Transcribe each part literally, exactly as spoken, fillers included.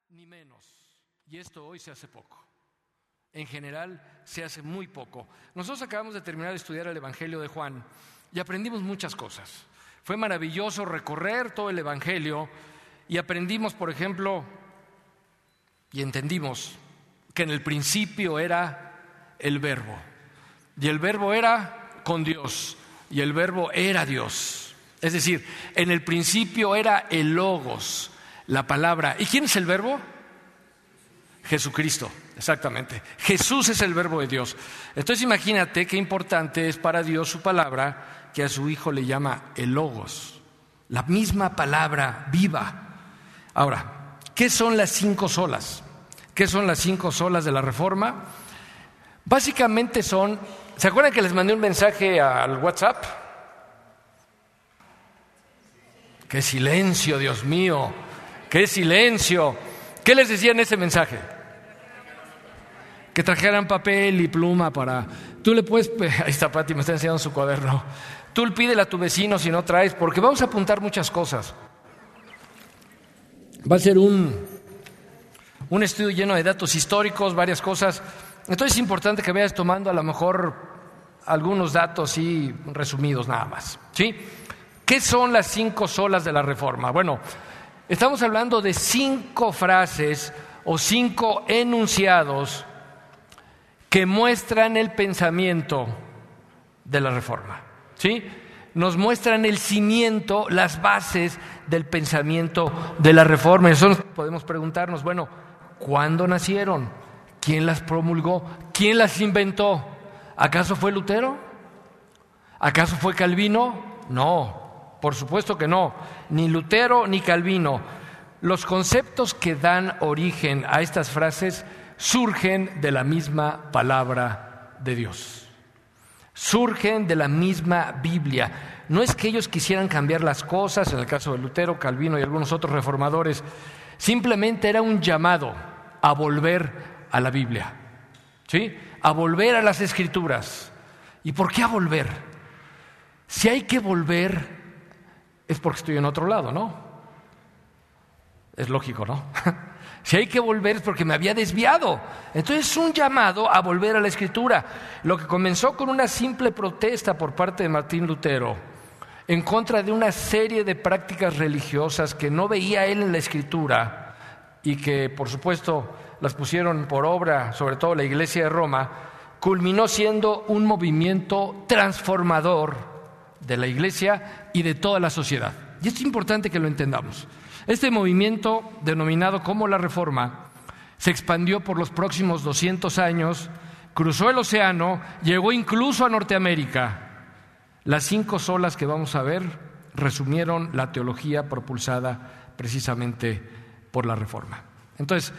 ni menos. Y esto hoy se hace poco. En general se hace muy poco. Nosotros acabamos de terminar de estudiar el Evangelio de Juan y aprendimos muchas cosas. Fue maravilloso recorrer todo el Evangelio y aprendimos, por ejemplo, y entendimos que en el principio era el Verbo. Y el Verbo era con Dios. Y el Verbo era Dios. Es decir, en el principio era el Logos, la palabra. ¿Y quién es el Verbo? Jesucristo, exactamente. Jesús es el Verbo de Dios. Entonces imagínate qué importante es para Dios su palabra, que a su Hijo le llama el Logos, la misma palabra viva. Ahora, ¿qué son las cinco solas? ¿Qué son las cinco solas de la Reforma? Básicamente son, ¿se acuerdan que les mandé un mensaje al WhatsApp? ¡Qué silencio, Dios mío! ¡Qué silencio! ¿Qué les decía en ese mensaje? Que trajeran papel y pluma para... Tú le puedes... Ahí está Pati, me está enseñando su cuaderno. Tú pídele a tu vecino si no traes, porque vamos a apuntar muchas cosas. Va a ser un, un estudio lleno de datos históricos, varias cosas. Entonces es importante que vayas tomando a lo mejor algunos datos y resumidos nada más, ¿sí? ¿Qué son las cinco solas de la Reforma? Bueno, estamos hablando de cinco frases o cinco enunciados que muestran el pensamiento de la Reforma, ¿sí? Nos muestran el cimiento, las bases del pensamiento de la Reforma. Y nosotros podemos preguntarnos, bueno, ¿cuándo nacieron? ¿Quién las promulgó? ¿Quién las inventó? ¿Acaso fue Lutero? ¿Acaso fue Calvino? No, por supuesto que no. Ni Lutero ni Calvino. Los conceptos que dan origen a estas frases surgen de la misma palabra de Dios. Surgen de la misma Biblia. No es que ellos quisieran cambiar las cosas, en el caso de Lutero, Calvino y algunos otros reformadores. Simplemente era un llamado a volver a la Biblia, ¿sí? A volver a las Escrituras. ¿Y por qué a volver? Si hay que volver, es porque estoy en otro lado, ¿no? Es lógico, ¿no? Si hay que volver es porque me había desviado. Entonces es un llamado a volver a la Escritura. Lo que comenzó con una simple protesta por parte de Martín Lutero en contra de una serie de prácticas religiosas que no veía él en la Escritura y que, por supuesto, las pusieron por obra, sobre todo la Iglesia de Roma, culminó siendo un movimiento transformador de la Iglesia y de toda la sociedad. Y es importante que lo entendamos. Este movimiento, denominado como la Reforma, se expandió por los próximos doscientos años, cruzó el océano, llegó incluso a Norteamérica. Las cinco solas que vamos a ver resumieron la teología propulsada precisamente por la Reforma. Entonces,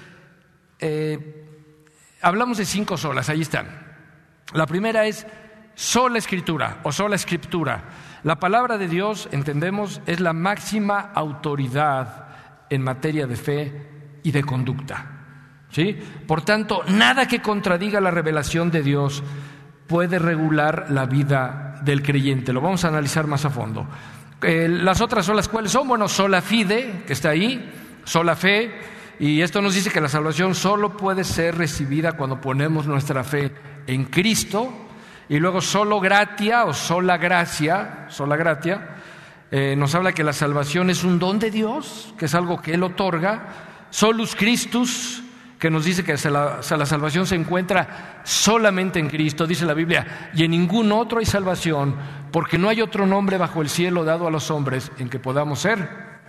eh, hablamos de cinco solas, ahí están. La primera es sola Escritura o sola Escritura. La palabra de Dios, entendemos, es la máxima autoridad en materia de fe y de conducta, ¿sí? Por tanto, nada que contradiga la revelación de Dios puede regular la vida del creyente. Lo vamos a analizar más a fondo. Eh, las otras solas, ¿cuáles son? Bueno, sola fide, que está ahí, sola fe, y esto nos dice que la salvación solo puede ser recibida cuando ponemos nuestra fe en Cristo. Y luego solo gratia o sola gracia, sola gratia, eh, nos habla que la salvación es un don de Dios, que es algo que Él otorga. Solus Christus, que nos dice que la, la salvación se encuentra solamente en Cristo, dice la Biblia, y en ningún otro hay salvación, porque no hay otro nombre bajo el cielo dado a los hombres en que podamos ser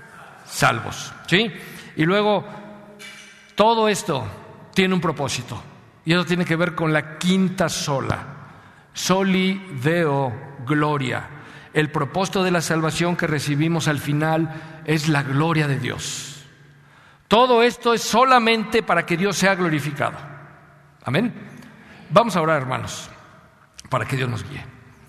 salvos, ¿sí? Y luego, todo esto tiene un propósito, y eso tiene que ver con la quinta sola. Soli Deo Gloria. El propósito de la salvación que recibimos al final es la gloria de Dios. Todo esto es solamente para que Dios sea glorificado. Amén. Vamos a orar, hermanos, para que Dios nos guíe.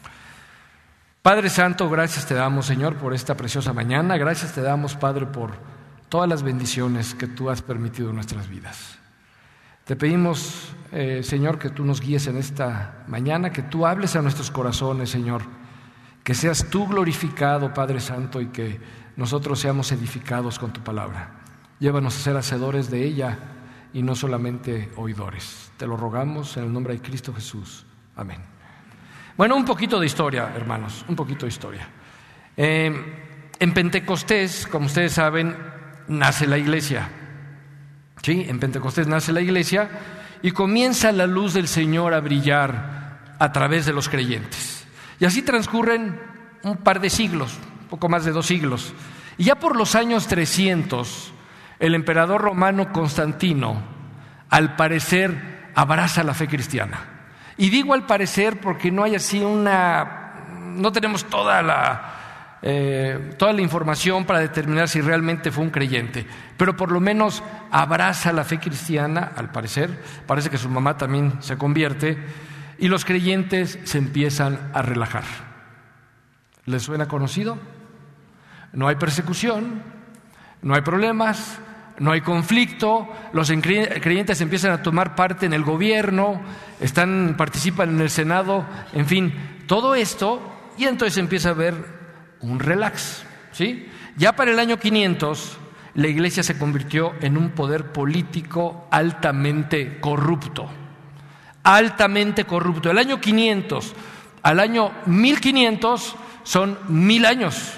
Padre Santo, gracias te damos, Señor, por esta preciosa mañana. Gracias te damos, Padre, por todas las bendiciones que tú has permitido en nuestras vidas. Te pedimos, eh, Señor, que tú nos guíes en esta mañana, que tú hables a nuestros corazones, Señor, que seas tú glorificado, Padre Santo, y que nosotros seamos edificados con tu palabra. Llévanos a ser hacedores de ella y no solamente oidores. Te lo rogamos en el nombre de Cristo Jesús. Amén. Bueno, un poquito de historia, hermanos, un poquito de historia. Eh, en Pentecostés, como ustedes saben, nace la iglesia. Sí, en Pentecostés nace la iglesia y comienza la luz del Señor a brillar a través de los creyentes. Y así transcurren un par de siglos, un poco más de dos siglos. Y ya por los años trescientos, el emperador romano Constantino, al parecer, abraza la fe cristiana. Y digo al parecer porque no hay así una, no tenemos toda la, eh, toda la información para determinar si realmente fue un creyente, pero por lo menos abraza la fe cristiana, al parecer. Parece que su mamá también se convierte y los creyentes se empiezan a relajar. ¿Les suena conocido? No hay persecución, no hay problemas, no hay conflicto, los creyentes empiezan a tomar parte en el gobierno, están, participan en el Senado, en fin, todo esto, y entonces empieza a haber un relax, ¿sí? Ya para el año quinientos, la iglesia se convirtió en un poder político altamente corrupto, altamente corrupto. El año quinientos al año mil quinientos son mil años,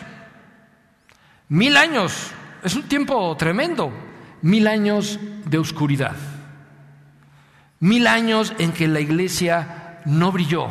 mil años. Es un tiempo tremendo, mil años de oscuridad, mil años en que la iglesia no brilló,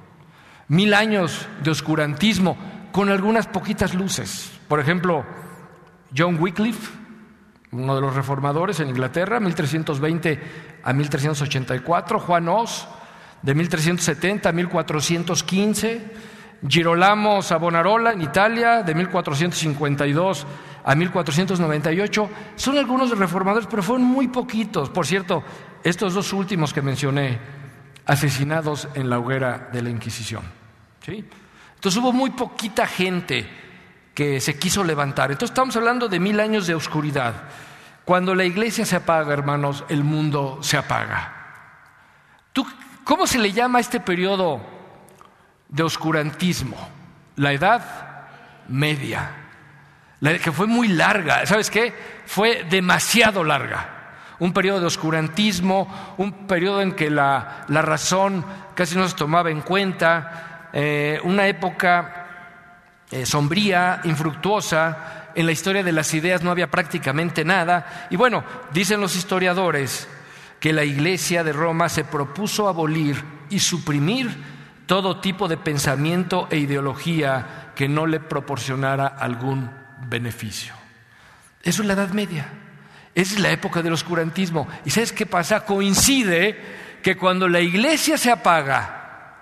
mil años de oscurantismo con algunas poquitas luces. Por ejemplo, John Wycliffe, uno de los reformadores en Inglaterra, mil trescientos veinte a mil trescientos ochenta y cuatro, Juan Hus, de mil trescientos setenta a mil cuatrocientos quince, Girolamo Savonarola en Italia, de mil cuatrocientos cincuenta y dos a mil cuatrocientos noventa y ocho, son algunos reformadores, pero fueron muy poquitos. Por cierto, estos dos últimos que mencioné, asesinados en la hoguera de la Inquisición, ¿sí? Entonces hubo muy poquita gente que se quiso levantar. Entonces estamos hablando de mil años de oscuridad. Cuando la iglesia se apaga, hermanos, el mundo se apaga. ¿Tú, cómo se le llama a este periodo de oscurantismo? La Edad Media, la que fue muy larga. ¿Sabes qué? Fue demasiado larga. Un periodo de oscurantismo, un periodo en que la, la razón casi no se tomaba en cuenta, eh, una época eh, sombría, infructuosa. En la historia de las ideas no había prácticamente nada. Y bueno, dicen los historiadores que la Iglesia de Roma se propuso abolir y suprimir todo tipo de pensamiento e ideología que no le proporcionara algún beneficio. Eso es la Edad Media, esa es la época del oscurantismo. ¿Y sabes qué pasa? Coincide que cuando la iglesia se apaga,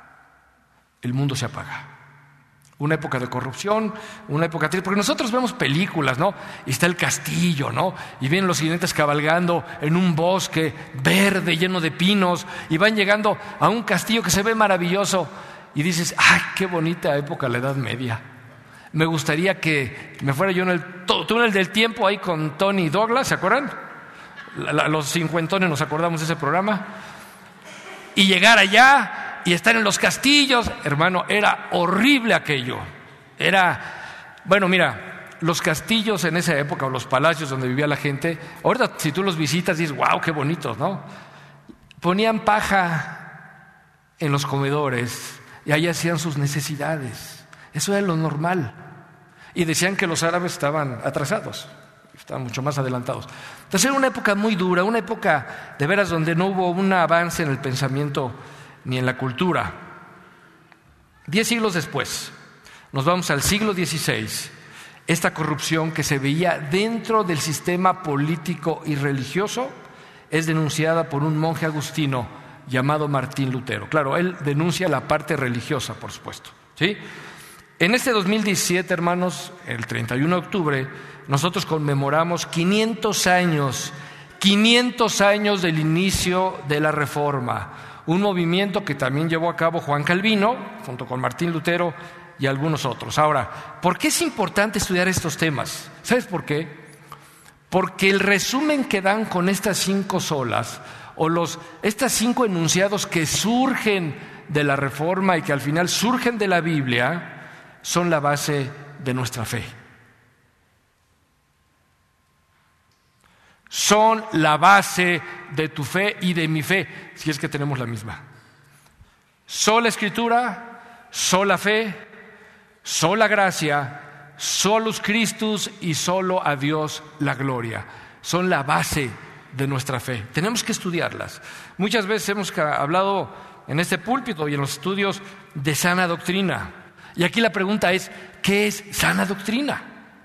el mundo se apaga. Una época de corrupción, una época triste, porque nosotros vemos películas, ¿no? Y está el castillo, ¿no? Y vienen los jinetes cabalgando en un bosque verde lleno de pinos y van llegando a un castillo que se ve maravilloso y dices, ¡ay, qué bonita época la Edad Media! Me gustaría que me fuera yo en el túnel del tiempo ahí con Tony Douglas, ¿se acuerdan? La, la, los cincuentones nos acordamos de ese programa. Y llegar allá y estar en los castillos, hermano, era horrible aquello. Era, bueno, mira, los castillos en esa época, o los palacios donde vivía la gente, ahorita si tú los visitas dices, wow, qué bonitos, ¿no? Ponían paja en los comedores y ahí hacían sus necesidades. Eso era lo normal. Y decían que los árabes estaban atrasados, estaban mucho más adelantados. Entonces era una época muy dura, una época de veras donde no hubo un avance en el pensamiento ni en la cultura. Diez siglos después, nos vamos al siglo dieciséis. Esta corrupción que se veía dentro del sistema político y religioso es denunciada por un monje agustino llamado Martín Lutero. Claro, él denuncia la parte religiosa, por supuesto, ¿sí? En este dos mil diecisiete, hermanos, el treinta y uno de octubre, nosotros conmemoramos quinientos años, quinientos años del inicio de la Reforma, un movimiento que también llevó a cabo Juan Calvino, junto con Martín Lutero y algunos otros. Ahora, ¿por qué es importante estudiar estos temas? ¿Sabes por qué? Porque el resumen que dan con estas cinco solas, o los, estas cinco enunciados que surgen de la Reforma y que al final surgen de la Biblia, son la base de nuestra fe. son la base de tu fe y de mi fe, si es que tenemos la misma. Sola Escritura, sola fe, sola gracia, solus Christus y solo a Dios la gloria. Son la base de nuestra fe. Tenemos que estudiarlas. Muchas veces hemos hablado en este púlpito y en los estudios de sana doctrina. Y aquí la pregunta es, ¿qué es sana doctrina?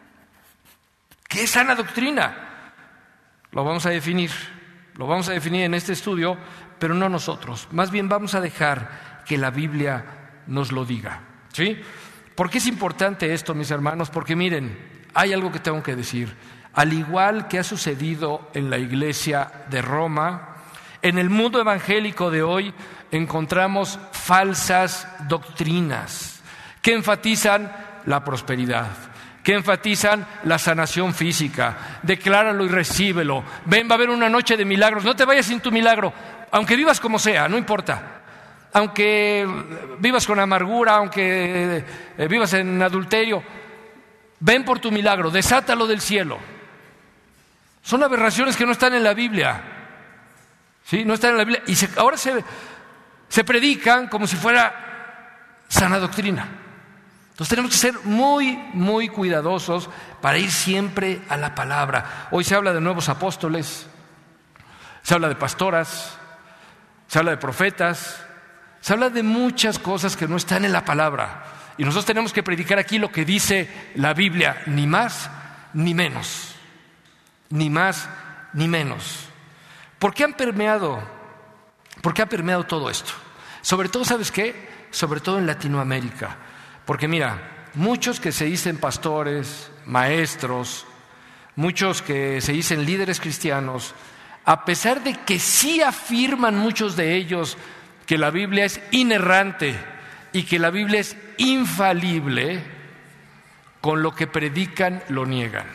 ¿Qué es sana doctrina? Lo vamos a definir, lo vamos a definir en este estudio, pero no nosotros. Más bien vamos a dejar que la Biblia nos lo diga, ¿sí? ¿Por qué es importante esto, mis hermanos? Porque miren, hay algo que tengo que decir. Al igual que ha sucedido en la iglesia de Roma, en el mundo evangélico de hoy encontramos falsas doctrinas que enfatizan la prosperidad, que enfatizan la sanación física. Decláralo y recíbelo. Ven, va a haber una noche de milagros. No te vayas sin tu milagro, aunque vivas como sea, no importa. Aunque vivas con amargura, aunque vivas en adulterio, ven por tu milagro, desátalo del cielo. Son aberraciones que no están en la Biblia, ¿sí? No están en la Biblia y se, ahora se, se predican como si fuera sana doctrina. Entonces tenemos que ser muy, muy cuidadosos para ir siempre a la palabra. Hoy se habla de nuevos apóstoles, se habla de pastoras, se habla de profetas, se habla de muchas cosas que no están en la palabra. Y nosotros tenemos que predicar aquí lo que dice la Biblia, ni más ni menos. Ni más ni menos. ¿Por qué han permeado? ¿Por qué ha permeado todo esto? Sobre todo, ¿sabes qué? Sobre todo en Latinoamérica. Porque mira, muchos que se dicen pastores, maestros, muchos que se dicen líderes cristianos, a pesar de que sí afirman muchos de ellos que la Biblia es inerrante y que la Biblia es infalible, con lo que predican lo niegan.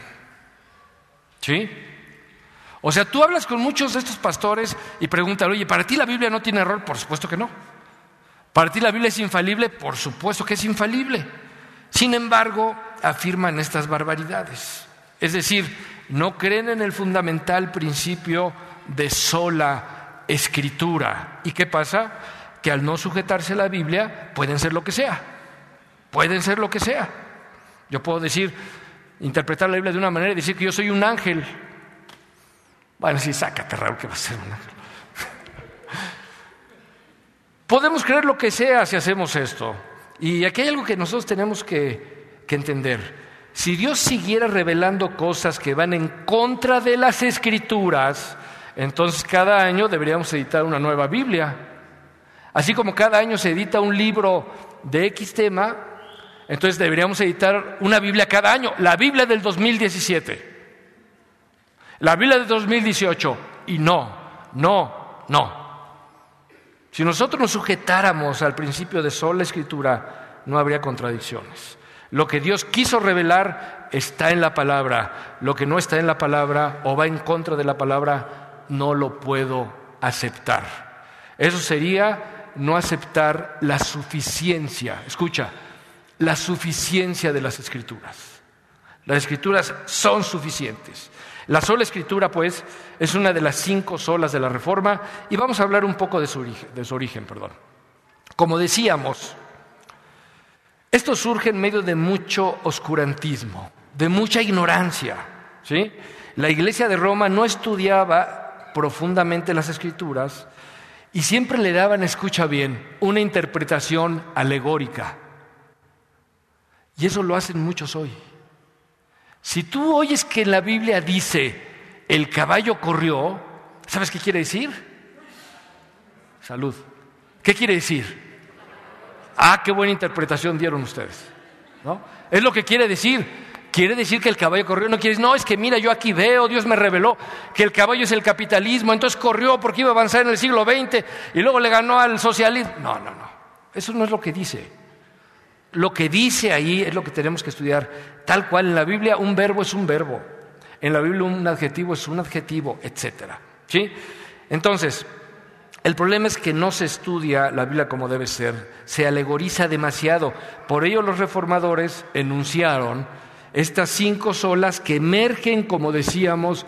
¿Sí? O sea, tú hablas con muchos de estos pastores y preguntas, oye, ¿para ti la Biblia no tiene error? Por supuesto que no. ¿Para ti la Biblia es infalible? Por supuesto que es infalible. Sin embargo, afirman estas barbaridades. Es decir, no creen en el fundamental principio de sola Escritura. ¿Y qué pasa? Que al no sujetarse a la Biblia pueden ser lo que sea. Pueden ser lo que sea. Yo puedo decir, interpretar la Biblia de una manera y decir que yo soy un ángel. Bueno, sí, sácate, Raúl, que va a ser un ángel. Podemos creer lo que sea si hacemos esto. Y aquí hay algo que nosotros tenemos que, que entender. Si Dios siguiera revelando cosas que van en contra de las Escrituras, entonces cada año deberíamos editar una nueva Biblia. Así como cada año se edita un libro de X tema, entonces deberíamos editar una Biblia cada año. La Biblia del dos mil diecisiete, la Biblia del dos mil dieciocho, y no, no, no. Si nosotros nos sujetáramos al principio de sola Escritura, no habría contradicciones. Lo que Dios quiso revelar está en la palabra. Lo que no está en la palabra o va en contra de la palabra, no lo puedo aceptar. Eso sería no aceptar la suficiencia. Escucha, la suficiencia de las Escrituras. Las Escrituras son suficientes. La sola Escritura, pues, es una de las cinco solas de la Reforma y vamos a hablar un poco de su origen. De su origen, perdón. Como decíamos, esto surge en medio de mucho oscurantismo, de mucha ignorancia, ¿sí? La Iglesia de Roma no estudiaba profundamente las Escrituras y siempre le daban, escucha bien, una interpretación alegórica. Y eso lo hacen muchos hoy. Si tú oyes que en la Biblia dice el caballo corrió, ¿sabes qué quiere decir? Salud. ¿Qué quiere decir? Ah, qué buena interpretación dieron ustedes, ¿no? Es lo que quiere decir. Quiere decir que el caballo corrió. No quiere decir, no, es que mira, yo aquí veo, Dios me reveló que el caballo es el capitalismo, entonces corrió porque iba a avanzar en el siglo veinte y luego le ganó al socialismo. No, no, no. Eso no es lo que dice. Lo que dice ahí es lo que tenemos que estudiar. Tal cual en la Biblia un verbo es un verbo, en la Biblia un adjetivo es un adjetivo, etcétera. ¿Sí? Entonces, el problema es que no se estudia la Biblia como debe ser, se alegoriza demasiado. Por ello los reformadores enunciaron estas cinco solas que emergen, como decíamos,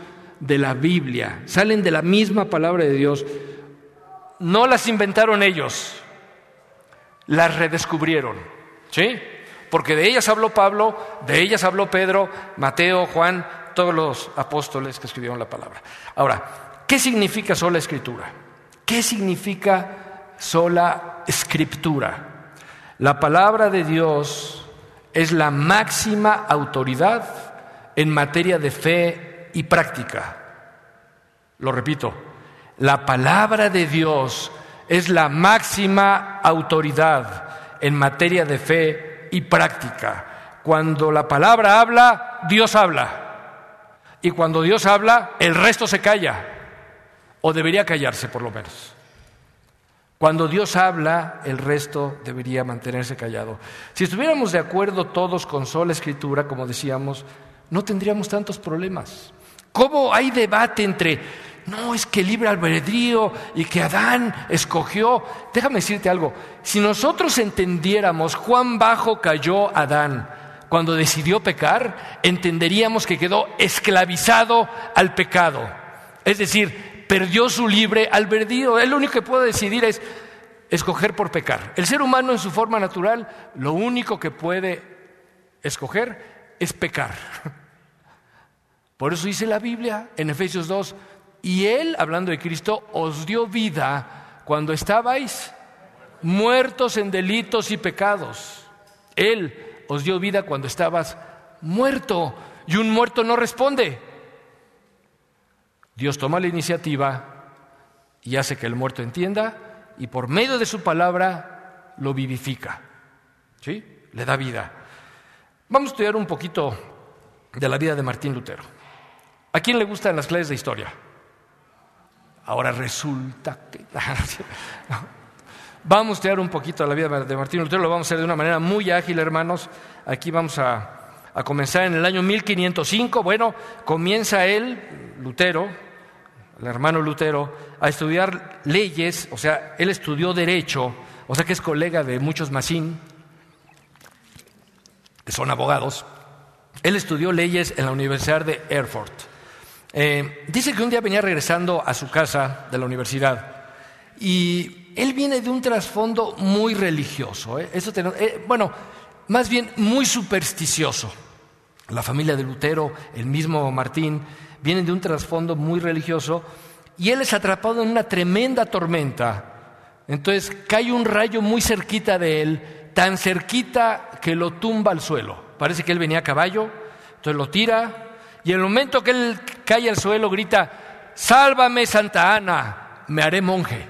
de la Biblia, salen de la misma palabra de Dios. No las inventaron ellos, las redescubrieron, ¿sí? Porque de ellas habló Pablo, de ellas habló Pedro, Mateo, Juan, todos los apóstoles que escribieron la palabra. Ahora, ¿qué significa sola escritura? ¿Qué significa sola escritura? La palabra de Dios es la máxima autoridad en materia de fe y práctica. Lo repito, la palabra de Dios es la máxima autoridad en materia de fe y práctica. Cuando la palabra habla, Dios habla. Y cuando Dios habla, el resto se calla, o debería callarse por lo menos. Cuando Dios habla, el resto debería mantenerse callado. Si estuviéramos de acuerdo todos con sola escritura, como decíamos, no tendríamos tantos problemas. ¿Cómo hay debate entre, no, es que libre albedrío y que Adán escogió? Déjame decirte algo, si nosotros entendiéramos cuán bajo cayó Adán cuando decidió pecar, entenderíamos que quedó esclavizado al pecado. Es decir, perdió su libre albedrío. Él lo único que puede decidir es escoger por pecar. El ser humano en su forma natural, lo único que puede escoger es pecar. Por eso dice la Biblia en Efesios dos, y Él, hablando de Cristo, os dio vida cuando estabais muertos en delitos y pecados. Él os dio vida cuando estabas muerto, y un muerto no responde. Dios toma la iniciativa y hace que el muerto entienda, y por medio de su palabra lo vivifica, ¿sí? Le da vida. Vamos a estudiar un poquito de la vida de Martín Lutero. ¿A quién le gustan las clases de historia? Ahora resulta que... Vamos a estudiar un poquito de la vida de Martín Lutero, lo vamos a hacer de una manera muy ágil, hermanos. Aquí vamos a, a comenzar en el año mil quinientos cinco. Bueno, comienza él, Lutero, el hermano Lutero, a estudiar leyes, o sea, él estudió Derecho, o sea que es colega de muchos masín, que son abogados. Él estudió leyes en la Universidad de Erfurt. Eh, dice que un día venía regresando a su casa de la universidad y él viene de un trasfondo muy religioso, ¿eh? Eso te, eh, bueno, más bien muy supersticioso. La familia de Lutero, el mismo Martín, vienen de un trasfondo muy religioso y él es atrapado en una tremenda tormenta. Entonces cae un rayo muy cerquita de él, tan cerquita que lo tumba al suelo. Parece que él venía a caballo, entonces lo tira. Y en el momento que él cae al suelo grita, sálvame Santa Ana, me haré monje.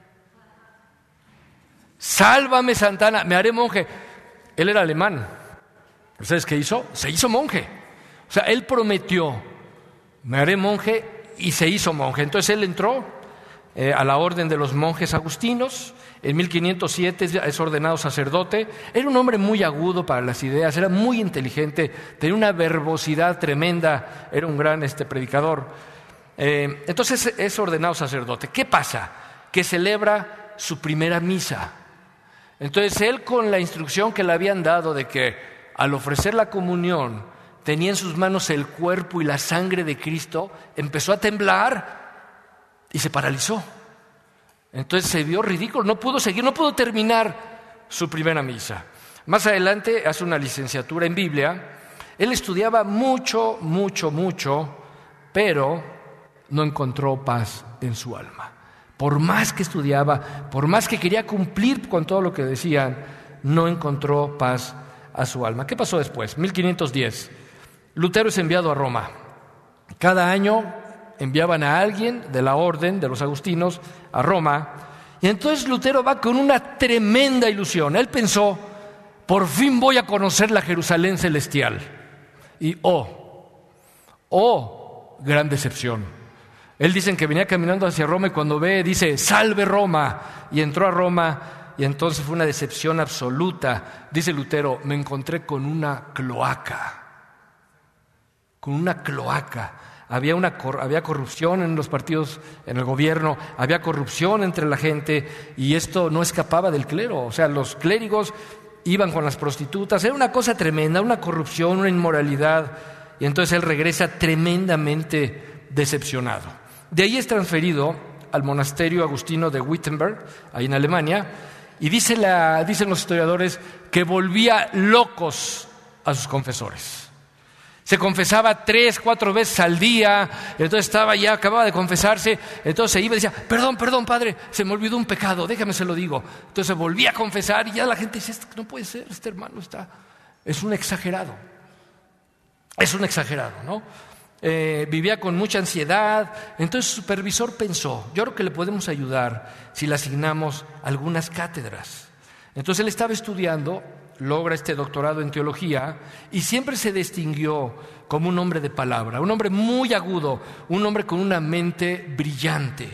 Sálvame Santa Ana, me haré monje. Él era alemán. ¿Sabes qué hizo? Se hizo monje. O sea, él prometió, me haré monje, y se hizo monje. Entonces él entró eh, a la orden de los monjes agustinos. En mil quinientos siete es ordenado sacerdote. Era un hombre muy agudo para las ideas, era muy inteligente, tenía una verbosidad tremenda, era un gran este, predicador. Eh, entonces es ordenado sacerdote. ¿Qué pasa? Que celebra su primera misa. Entonces él, con la instrucción que le habían dado de que al ofrecer la comunión tenía en sus manos el cuerpo y la sangre de Cristo, empezó a temblar y se paralizó. Entonces se vio ridículo, no pudo seguir, no pudo terminar su primera misa. Más adelante hace una licenciatura en Biblia. Él estudiaba mucho, mucho, mucho, pero no encontró paz en su alma. Por más que estudiaba, por más que quería cumplir con todo lo que decían, no encontró paz a su alma. ¿Qué pasó después? mil quinientos diez. Lutero es enviado a Roma. Cada año enviaban a alguien de la orden de los agustinos a Roma, y entonces Lutero va con una tremenda ilusión. Él pensó, por fin voy a conocer la Jerusalén celestial. Y oh, oh, gran decepción. Él dicen que venía caminando hacia Roma y cuando ve, dice, salve Roma, y entró a Roma, y entonces fue una decepción absoluta. Dice Lutero, me encontré con una cloaca, con una cloaca. Había, una, había corrupción en los partidos, en el gobierno, había corrupción entre la gente, y esto no escapaba del clero. O sea, los clérigos iban con las prostitutas, era una cosa tremenda, una corrupción, una inmoralidad. Y entonces él regresa tremendamente decepcionado. De ahí es transferido al monasterio agustino de Wittenberg, ahí en Alemania, y dice la, dicen los historiadores que volvía locos a sus confesores. Se confesaba tres, cuatro veces al día, entonces estaba ya, acababa de confesarse, entonces se iba y decía, perdón, perdón, padre, se me olvidó un pecado, déjame se lo digo. Entonces volvía a confesar y ya la gente dice, no puede ser, este hermano está, es un exagerado, es un exagerado, ¿no? Eh, vivía con mucha ansiedad, entonces su supervisor pensó, yo creo que le podemos ayudar si le asignamos algunas cátedras. Entonces él estaba estudiando, logra este doctorado en teología y siempre se distinguió como un hombre de palabra, un hombre muy agudo, un hombre con una mente brillante.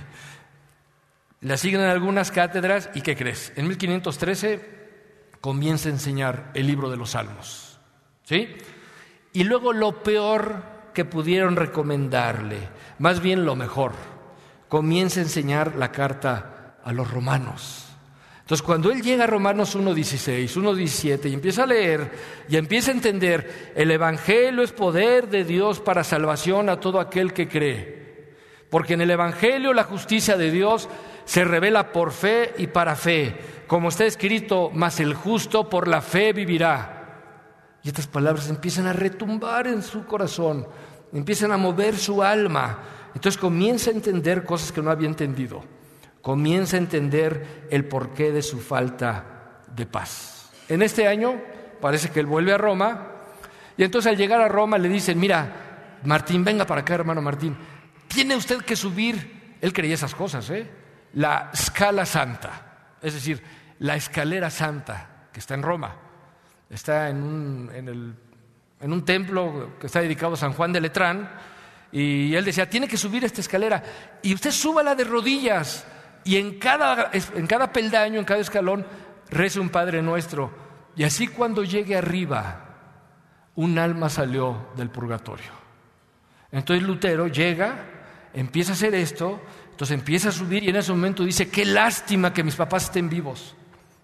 Le asignan algunas cátedras y ¿qué crees? En mil quinientos trece comienza a enseñar el libro de los Salmos, ¿sí? Y luego lo peor que pudieron recomendarle, más bien lo mejor, comienza a enseñar la carta a los romanos. Entonces, cuando él llega a Romanos uno dieciséis, uno diecisiete y empieza a leer y empieza a entender, el Evangelio es poder de Dios para salvación a todo aquel que cree. Porque en el Evangelio la justicia de Dios se revela por fe y para fe. Como está escrito, mas el justo por la fe vivirá. Y estas palabras empiezan a retumbar en su corazón, empiezan a mover su alma. Entonces comienza a entender cosas que no había entendido. Comienza a entender el porqué de su falta de paz. En este año parece que él vuelve a Roma y entonces al llegar a Roma le dicen, mira, Martín, venga para acá, hermano Martín, tiene usted que subir, él creía esas cosas, ¿eh? la Scala Santa, es decir, la escalera santa que está en Roma, está en un, en el, en un templo que está dedicado a San Juan de Letrán y él decía, tiene que subir esta escalera y usted súbala de rodillas. Y en cada, en cada peldaño, en cada escalón, reza un Padre Nuestro. Y así cuando llegue arriba, un alma salió del purgatorio. Entonces Lutero llega, empieza a hacer esto, entonces empieza a subir y en ese momento dice, qué lástima que mis papás estén vivos.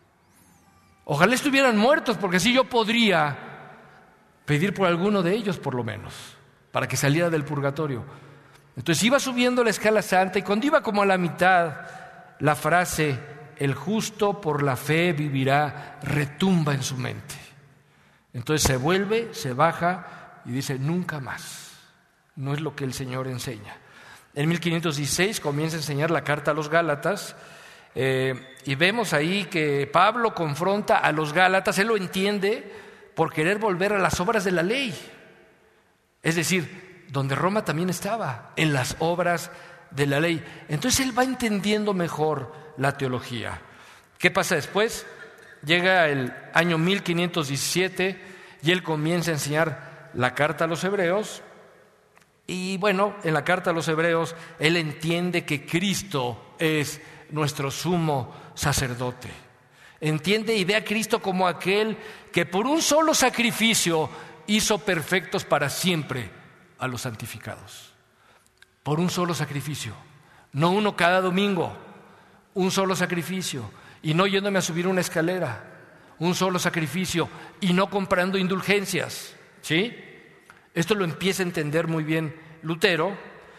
Ojalá estuvieran muertos, porque así yo podría pedir por alguno de ellos por lo menos, para que saliera del purgatorio. Entonces iba subiendo la escala santa y cuando iba como a la mitad, la frase, el justo por la fe vivirá, retumba en su mente. Entonces se vuelve, se baja y dice, nunca más. No es lo que el Señor enseña. En mil quinientos dieciséis comienza a enseñar la carta a los Gálatas eh, y vemos ahí que Pablo confronta a los Gálatas, él lo entiende por querer volver a las obras de la ley. Es decir, donde Roma también estaba, en las obras de la ley. Entonces él va entendiendo mejor la teología. ¿Qué pasa después? Llega el año mil quinientos diecisiete y él comienza a enseñar la carta a los hebreos y bueno, en la carta a los hebreos él entiende que Cristo es nuestro sumo sacerdote. Entiende y ve a Cristo como aquel que por un solo sacrificio hizo perfectos para siempre a los santificados. Por un solo sacrificio, no uno cada domingo, un solo sacrificio, y no yéndome a subir una escalera, un solo sacrificio, y no comprando indulgencias, ¿sí? Esto lo empieza a entender muy bien Lutero,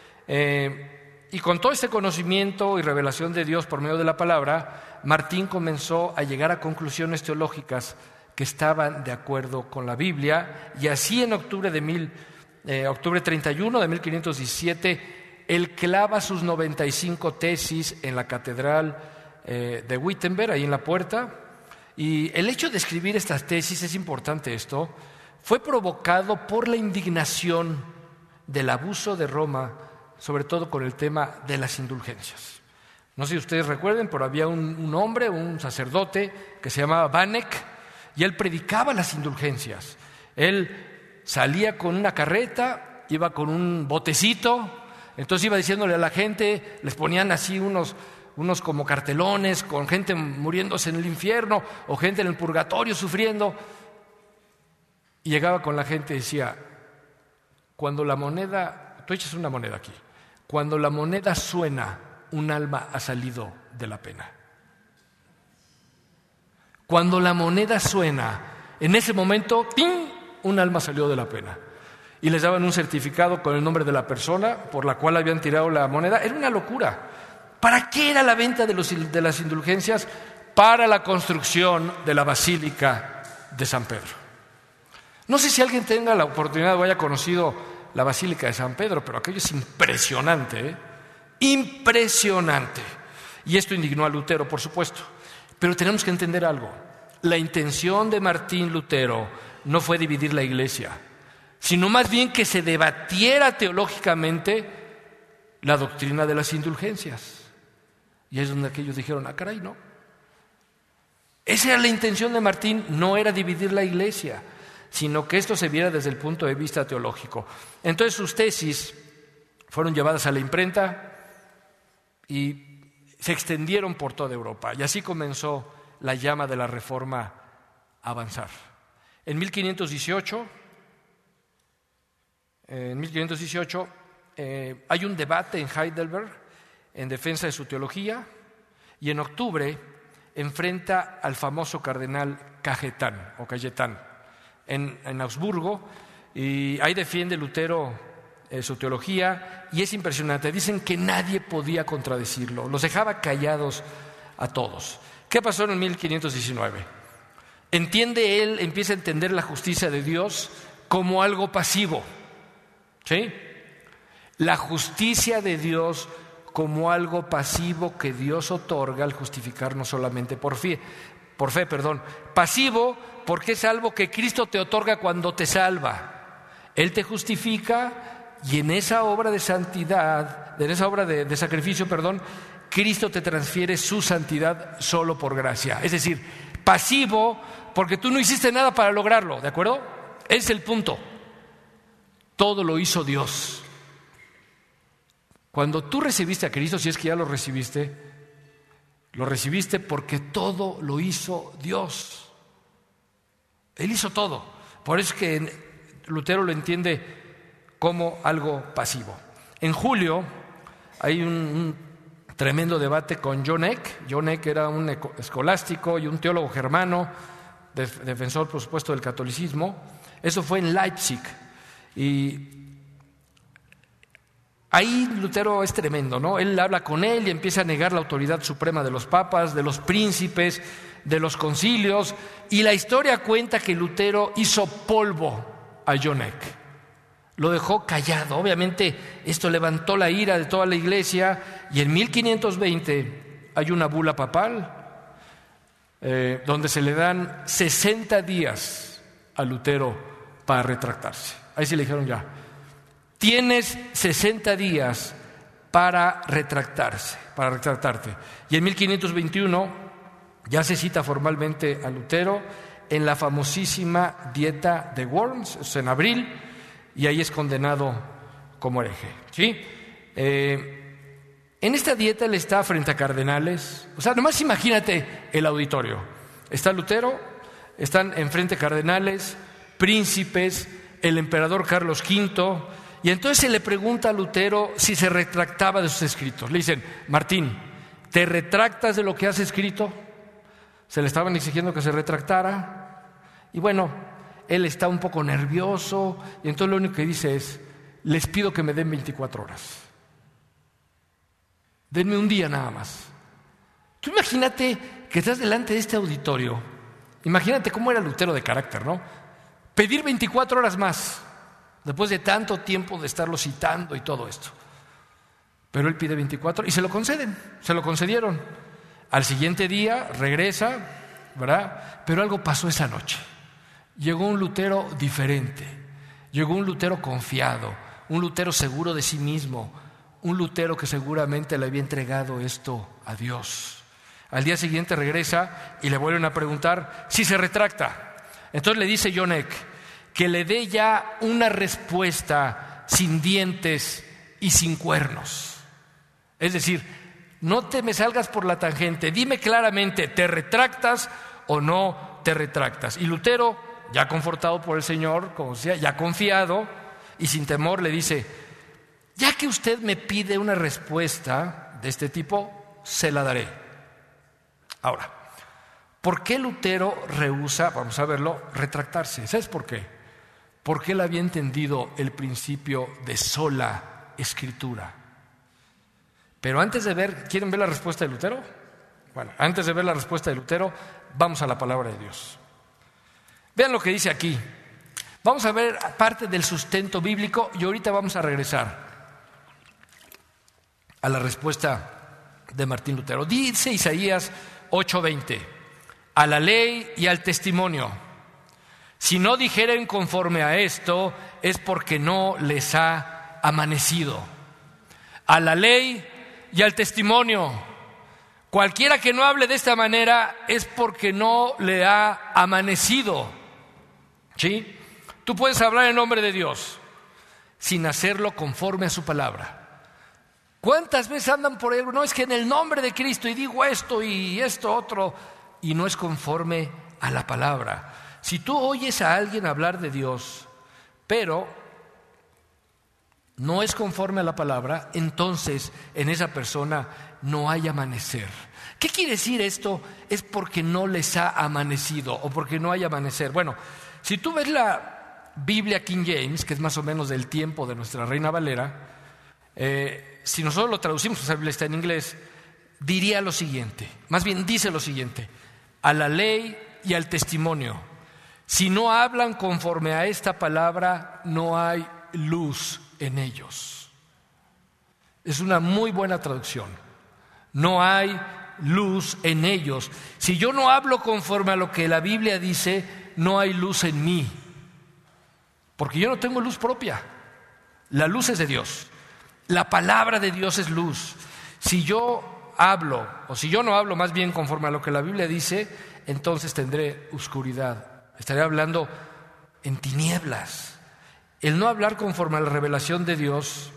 eh, y con todo este conocimiento y revelación de Dios por medio de la palabra, Martín comenzó a llegar a conclusiones teológicas que estaban de acuerdo con la Biblia, y así en octubre de mil Eh, octubre treinta y uno de mil quinientos diecisiete, él clava sus noventa y cinco tesis en la catedral eh, de Wittenberg, ahí en la puerta. Y el hecho de escribir estas tesis, es importante esto, fue provocado por la indignación del abuso de Roma, sobre todo con el tema de las indulgencias. No sé si ustedes recuerden, pero había un, un hombre, un sacerdote que se llamaba Vanek, y él predicaba las indulgencias. Él salía con una carreta, iba con un botecito, entonces iba diciéndole a la gente, les ponían así unos, unos como cartelones con gente muriéndose en el infierno o gente en el purgatorio sufriendo, y llegaba con la gente y decía, cuando la moneda, tú echas una moneda aquí, cuando la moneda suena, un alma ha salido de la pena. Cuando la moneda suena, en ese momento, ¡ping!, un alma salió de la pena. y les daban un certificado con el nombre de la persona por la cual habían tirado la moneda. Era una locura. ¿Para qué era la venta de, los, de las indulgencias? Para la construcción de la Basílica de San Pedro. No sé si alguien tenga la oportunidad o haya conocido la Basílica de San Pedro, pero aquello es impresionante, ¿eh? Impresionante. Y esto indignó a Lutero, por supuesto. Pero tenemos que entender algo. La intención de Martín Lutero no fue dividir la iglesia, sino más bien que se debatiera teológicamente la doctrina de las indulgencias. Y es donde aquellos dijeron, ah, caray, no. Esa era la intención de Martín, no era dividir la iglesia, sino que esto se viera desde el punto de vista teológico. Entonces sus tesis fueron llevadas a la imprenta y se extendieron por toda Europa. Y así comenzó la llama de la Reforma a avanzar. En mil quinientos dieciocho, en mil quinientos dieciocho eh, hay un debate en Heidelberg en defensa de su teología, y en octubre enfrenta al famoso cardenal Cajetán o Cayetán en, en Augsburgo, y ahí defiende Lutero eh, su teología, y es impresionante. Dicen que nadie podía contradecirlo, los dejaba callados a todos. ¿Qué pasó en mil quinientos diecinueve? Entiende él, empieza a entender la justicia de Dios como algo pasivo, ¿sí? La justicia de Dios como algo pasivo que Dios otorga al justificarnos solamente por fe, por fe, perdón. Pasivo porque es algo que Cristo te otorga cuando te salva. Él te justifica y en esa obra de santidad, en esa obra de, de sacrificio, perdón, Cristo te transfiere su santidad solo por gracia. Es decir, pasivo porque tú no hiciste nada para lograrlo, ¿de acuerdo? Ese es el punto. Todo lo hizo Dios. Cuando tú recibiste a Cristo, si es que ya lo recibiste, lo recibiste porque todo lo hizo Dios. Él hizo todo. Por eso es que Lutero lo entiende como algo pasivo. En julio hay un, un tremendo debate con John Eck. John Eck era un escolástico y un teólogo germano, defensor, por supuesto, del catolicismo. Eso fue en Leipzig. Y ahí Lutero es tremendo, ¿no? Él habla con él y empieza a negar la autoridad suprema de los papas, de los príncipes, de los concilios, y la historia cuenta que Lutero hizo polvo a John Eck. Lo dejó callado. Obviamente esto levantó la ira de toda la iglesia, y en mil quinientos veinte hay una bula papal eh, donde se le dan sesenta días a Lutero para retractarse. Ahí sí le dijeron ya, tienes sesenta días para retractarse, para retractarte. Y en mil quinientos veintiuno ya se cita formalmente a Lutero en la famosísima dieta de Worms, en abril, y ahí es condenado como hereje, ¿sí? Eh, en esta dieta él está frente a cardenales. O sea, nomás imagínate el auditorio. Está Lutero, están enfrente cardenales, príncipes, el emperador Carlos quinto, y entonces se le pregunta a Lutero si se retractaba de sus escritos. Le dicen, Martín, ¿te retractas de lo que has escrito? Se le estaban exigiendo que se retractara, y bueno, él está un poco nervioso, y entonces lo único que dice es, les pido que me den veinticuatro horas. Denme un día nada más. Tú imagínate que estás delante de este auditorio, imagínate cómo era Lutero de carácter, ¿no? Pedir veinticuatro horas más, después de tanto tiempo de estarlo citando y todo esto. Pero él pide veinticuatro y se lo conceden, se lo concedieron. Al siguiente día regresa, ¿verdad? Pero algo pasó esa noche. Llegó un Lutero diferente, llegó un Lutero confiado, un Lutero seguro de sí mismo, un Lutero que seguramente le había entregado esto a Dios. Al día siguiente regresa y le vuelven a preguntar si se retracta. Entonces le dice John Eck que le dé ya una respuesta sin dientes y sin cuernos. Es decir, no te me salgas por la tangente, dime claramente, ¿te retractas o no te retractas? Y Lutero, ya confortado por el Señor, como sea, ya confiado y sin temor, le dice, ya que usted me pide una respuesta de este tipo, se la daré. Ahora, ¿por qué Lutero rehúsa, vamos a verlo, retractarse? ¿Sabes por qué? porque él había entendido el principio de sola escritura. Pero antes de ver, ¿quieren ver la respuesta de Lutero? Bueno, antes de ver la respuesta de Lutero, vamos a la palabra de Dios. Vean lo que dice aquí. Vamos a ver parte del sustento bíblico y ahorita vamos a regresar a la respuesta de Martín Lutero. Dice Isaías ocho veinte: a la ley y al testimonio, si no dijeren conforme a esto, es porque no les ha amanecido. A la ley y al testimonio, cualquiera que no hable de esta manera es porque no le ha amanecido. ¿Sí? Tú puedes hablar en nombre de Dios sin hacerlo conforme a su palabra. ¿Cuántas veces andan por él? No, es que en el nombre de Cristo y digo esto y esto otro, y no es conforme a la palabra. Si tú oyes a alguien hablar de Dios, pero no es conforme a la palabra, entonces en esa persona no hay amanecer. ¿Qué quiere decir esto? Es porque no les ha amanecido o porque no hay amanecer. Bueno, si tú ves la Biblia King James, que es más o menos del tiempo de nuestra Reina Valera, eh, si nosotros lo traducimos, esa Biblia está en inglés, diría lo siguiente, más bien dice lo siguiente: a la ley y al testimonio, si no hablan conforme a esta palabra, no hay luz en ellos. Es una muy buena traducción. No hay luz en ellos. Si yo no hablo conforme a lo que la Biblia dice, no hay luz en mí, porque yo no tengo luz propia. La luz es de Dios. La palabra de Dios es luz. Si yo hablo, o si yo no hablo más bien conforme a lo que la Biblia dice, entonces tendré oscuridad. Estaré hablando en tinieblas. El no hablar conforme a la revelación de Dios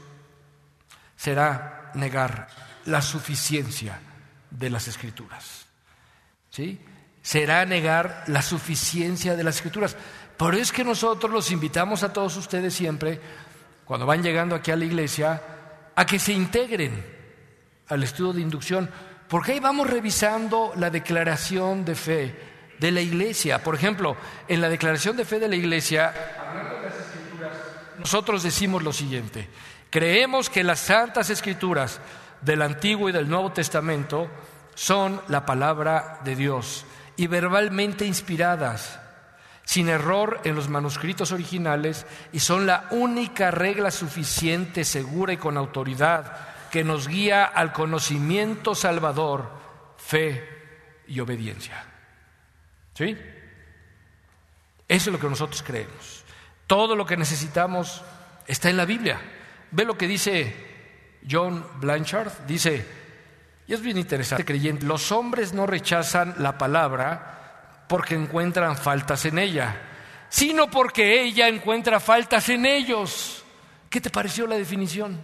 será negar la suficiencia de las Escrituras. ¿Sí? Será negar la suficiencia de las Escrituras. Por eso es que nosotros los invitamos a todos ustedes siempre, cuando van llegando aquí a la iglesia, a que se integren al estudio de inducción, porque ahí vamos revisando la declaración de fe de la iglesia. Por ejemplo, en la declaración de fe de la iglesia, hablando de las Escrituras, nosotros decimos lo siguiente: creemos que las santas Escrituras del Antiguo y del Nuevo Testamento son la palabra de Dios y verbalmente inspiradas, sin error en los manuscritos originales, y son la única regla suficiente, segura y con autoridad que nos guía al conocimiento salvador, fe y obediencia. ¿Sí? Eso es lo que nosotros creemos. Todo lo que necesitamos está en la Biblia. Ve lo que dice John Blanchard. Dice, y es bien interesante, creyente: los hombres no rechazan la palabra porque encuentran faltas en ella, sino porque ella encuentra faltas en ellos. ¿Qué te pareció la definición?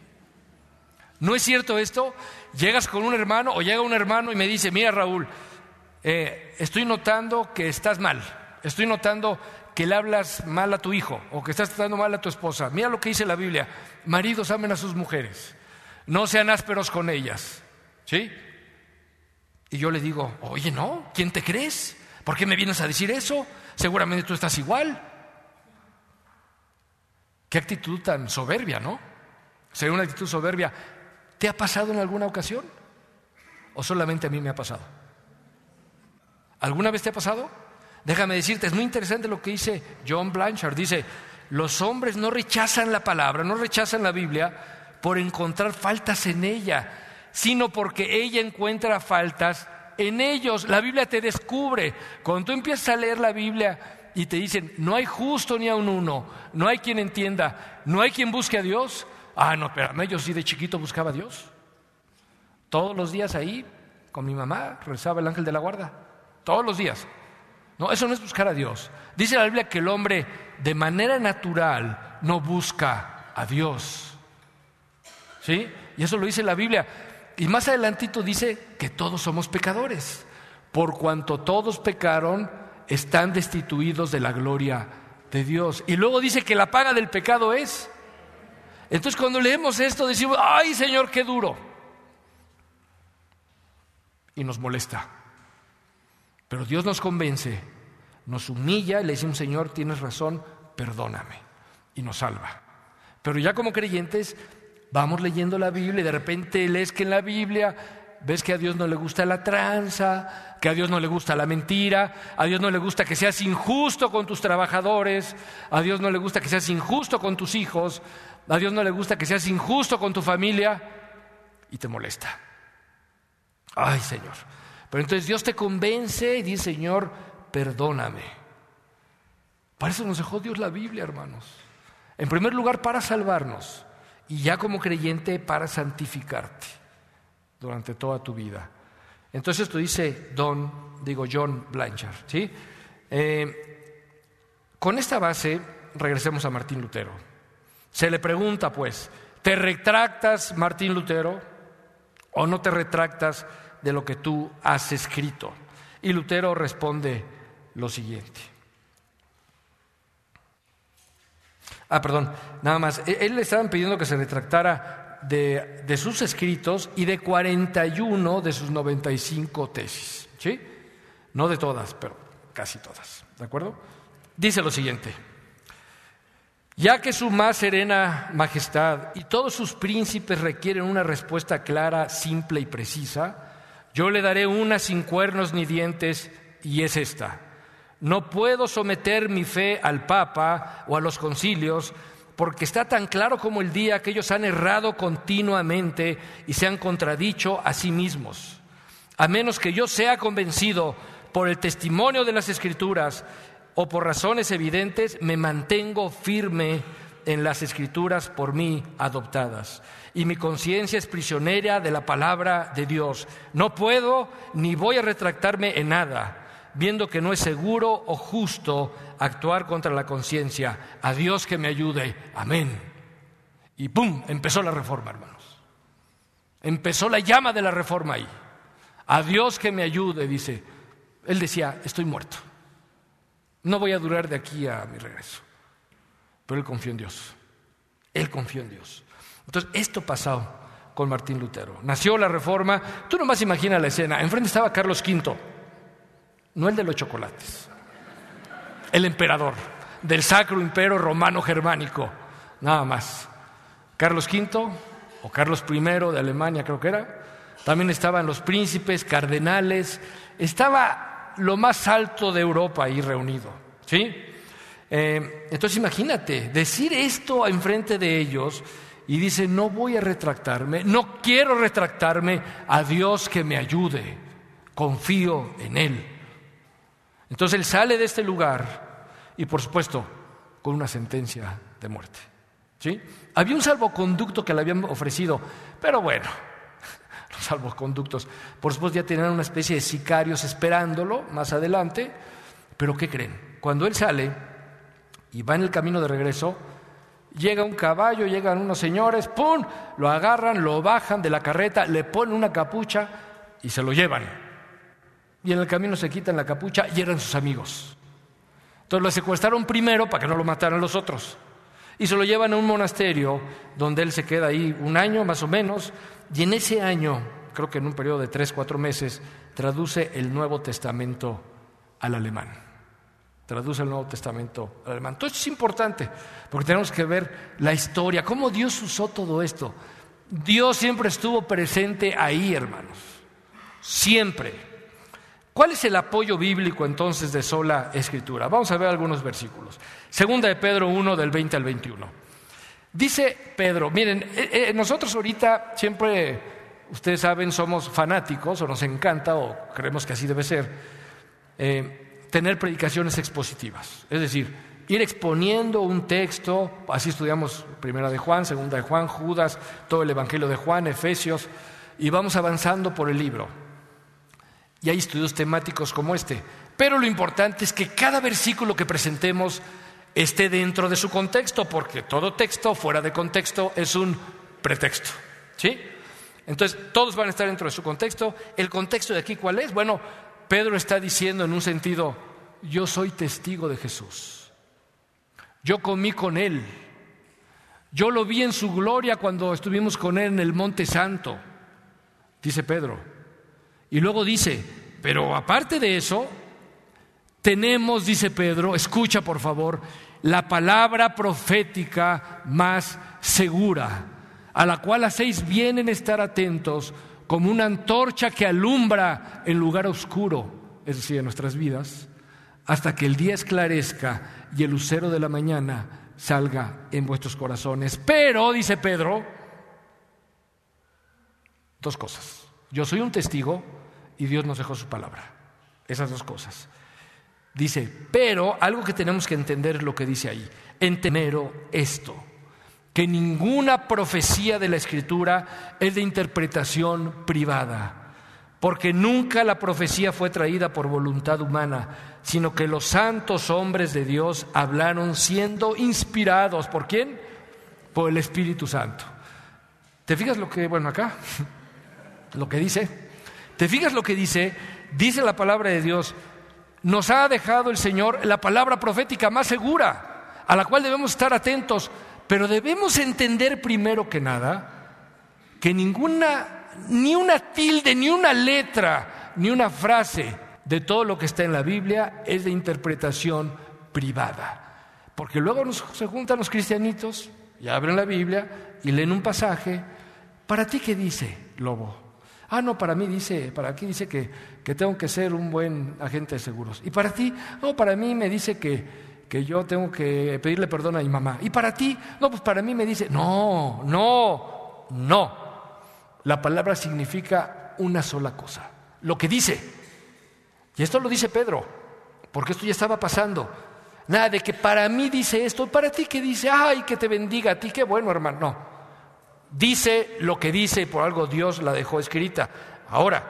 ¿No es cierto esto? Llegas con un hermano o llega un hermano y me dice: mira, Raúl, eh, estoy notando que estás mal, estoy notando que le hablas mal a tu hijo o que estás tratando mal a tu esposa. Mira lo que dice la Biblia: maridos, amen a sus mujeres, no sean ásperos con ellas. ¿Sí? Y yo le digo: oye, no, ¿quién te crees? ¿Por qué me vienes a decir eso? Seguramente tú estás igual. Qué actitud tan soberbia, ¿no? Sería una actitud soberbia. ¿Te ha pasado en alguna ocasión? ¿O solamente a mí me ha pasado? ¿Alguna vez te ha pasado? Déjame decirte, es muy interesante lo que dice John Blanchard. Dice: los hombres no rechazan la palabra, no rechazan la Biblia por encontrar faltas en ella, sino porque ella encuentra faltas en ellos. La Biblia te descubre. Cuando tú empiezas a leer la Biblia y te dicen: no hay justo ni aun uno, no hay quien entienda, no hay quien busque a Dios. Ah, no, espérame, yo sí de chiquito buscaba a Dios. Todos los días ahí, con mi mamá, rezaba el ángel de la guarda. Todos los días. No, eso no es buscar a Dios. Dice la Biblia que el hombre de manera natural no busca a Dios. ¿Sí? Y eso lo dice la Biblia. Y más adelantito dice que todos somos pecadores. Por cuanto todos pecaron, están destituidos de la gloria de Dios. Y luego dice que la paga del pecado es. Entonces cuando leemos esto decimos: ¡ay, Señor, qué duro! Y nos molesta. Pero Dios nos convence, nos humilla y le decimos: Señor, tienes razón, perdóname, y nos salva. Pero ya como creyentes vamos leyendo la Biblia y de repente lees que en la Biblia ves que a Dios no le gusta la tranza, que a Dios no le gusta la mentira, a Dios no le gusta que seas injusto con tus trabajadores, a Dios no le gusta que seas injusto con tus hijos, a Dios no le gusta que seas injusto con tu familia, y te molesta. Ay, Señor. Pero entonces Dios te convence y dice, Señor, perdóname. Para eso nos dejó Dios la Biblia, hermanos. En primer lugar, para salvarnos, y ya como creyente, para santificarte durante toda tu vida. Entonces esto dice Don, digo John Blanchard, ¿sí? Eh, con esta base, regresemos a Martín Lutero. Se le pregunta, pues, ¿te retractas, Martín Lutero, o no te retractas de lo que tú has escrito? Y Lutero responde lo siguiente. Ah, perdón, nada más. Él le estaban pidiendo que se retractara de, de sus escritos y de cuarenta y uno de sus noventa y cinco tesis, ¿sí? No de todas, pero casi todas, ¿de acuerdo? Dice lo siguiente: ya que su más serena majestad y todos sus príncipes requieren una respuesta clara, simple y precisa, yo le daré una sin cuernos ni dientes, y es esta: no puedo someter mi fe al Papa o a los concilios, porque está tan claro como el día que ellos han errado continuamente y se han contradicho a sí mismos. A menos que yo sea convencido por el testimonio de las Escrituras o por razones evidentes, me mantengo firme en las Escrituras por mí adoptadas, y mi conciencia es prisionera de la palabra de Dios. No puedo ni voy a retractarme en nada, viendo que no es seguro o justo actuar contra la conciencia. A Dios que me ayude. Amén. Y ¡pum! Empezó la reforma, hermanos. Empezó la llama de la reforma ahí. A Dios que me ayude, dice. Él decía, estoy muerto. No voy a durar de aquí a mi regreso. Pero él confió en Dios. Él confió en Dios. Entonces, esto pasó con Martín Lutero. Nació la reforma. Tú nomás imagina la escena. Enfrente estaba Carlos quinto. No el de los chocolates, el emperador del Sacro Imperio Romano Germánico, nada más. Carlos quinto o Carlos primero de Alemania, creo que era. También estaban los príncipes, cardenales, estaba lo más alto de Europa ahí reunido, ¿sí? Eh, entonces imagínate, decir esto enfrente de ellos y dice, no voy a retractarme, no quiero retractarme, a Dios que me ayude, confío en Él. Entonces él sale de este lugar y, por supuesto, con una sentencia de muerte, ¿sí? Había un salvoconducto que le habían ofrecido, pero bueno, los salvoconductos, por supuesto, ya tenían una especie de sicarios esperándolo más adelante. Pero ¿qué creen? Cuando él sale y va en el camino de regreso, llega un caballo, llegan unos señores, ¡pum!, lo agarran, lo bajan de la carreta, le ponen una capucha y se lo llevan. Y en el camino se quitan la capucha y eran sus amigos. Entonces lo secuestraron primero para que no lo mataran los otros. Y se lo llevan a un monasterio donde él se queda ahí un año más o menos. Y en ese año, creo que en un periodo de tres, cuatro meses, traduce el Nuevo Testamento al alemán. Traduce el Nuevo Testamento al alemán. Todo esto es importante porque tenemos que ver la historia, cómo Dios usó todo esto. Dios siempre estuvo presente ahí, hermanos. Siempre. ¿Cuál es el apoyo bíblico entonces de sola escritura? Vamos a ver algunos versículos. Segunda de Pedro uno, del veinte al veintiuno. Dice Pedro, miren, eh, eh, nosotros ahorita siempre, ustedes saben, somos fanáticos o nos encanta o creemos que así debe ser, eh, tener predicaciones expositivas. Es decir, ir exponiendo un texto, así estudiamos Primera de Juan, Segunda de Juan, Judas, todo el Evangelio de Juan, Efesios, y vamos avanzando por el libro. Y hay estudios temáticos como este. Pero lo importante es que cada versículo que presentemos esté dentro de su contexto, porque todo texto fuera de contexto es un pretexto, ¿sí? Entonces, todos van a estar dentro de su contexto. ¿El contexto de aquí cuál es? Bueno, Pedro está diciendo en un sentido, yo soy testigo de Jesús. Yo comí con Él. Yo lo vi en su gloria cuando estuvimos con Él en el Monte Santo, dice Pedro. Y luego dice, pero aparte de eso, tenemos, dice Pedro, escucha por favor, la palabra profética más segura, a la cual hacéis bien en estar atentos, como una antorcha que alumbra en lugar oscuro, es decir, en nuestras vidas, hasta que el día esclarezca y el lucero de la mañana salga en vuestros corazones. Pero, dice Pedro, dos cosas. Yo soy un testigo y Dios nos dejó su palabra. Esas dos cosas. Dice, pero algo que tenemos que entender es lo que dice ahí. Entender esto, que ninguna profecía de la Escritura es de interpretación privada, porque nunca la profecía fue traída por voluntad humana, sino que los santos hombres de Dios hablaron siendo inspirados. ¿Por quién? Por el Espíritu Santo. ¿Te fijas lo que, bueno, acá, lo que dice? ¿Te fijas lo que dice? Dice la palabra de Dios, nos ha dejado el Señor la palabra profética más segura, a la cual debemos estar atentos, pero debemos entender primero que nada que ninguna, ni una tilde, ni una letra, ni una frase de todo lo que está en la Biblia es de interpretación privada. Porque luego nos, se juntan los cristianitos y abren la Biblia y leen un pasaje. ¿Para ti qué dice, Lobo? Ah, no, para mí dice, para aquí dice que, que tengo que ser un buen agente de seguros. ¿Y para ti? No, para mí me dice que, que yo tengo que pedirle perdón a mi mamá. ¿Y para ti? No, pues para mí me dice, no, no, no. La palabra significa una sola cosa, lo que dice. Y esto lo dice Pedro, porque esto ya estaba pasando. Nada de que para mí dice esto, para ti que dice, ay, que te bendiga a ti, qué bueno, hermano. No. Dice lo que dice y por algo Dios la dejó escrita. Ahora,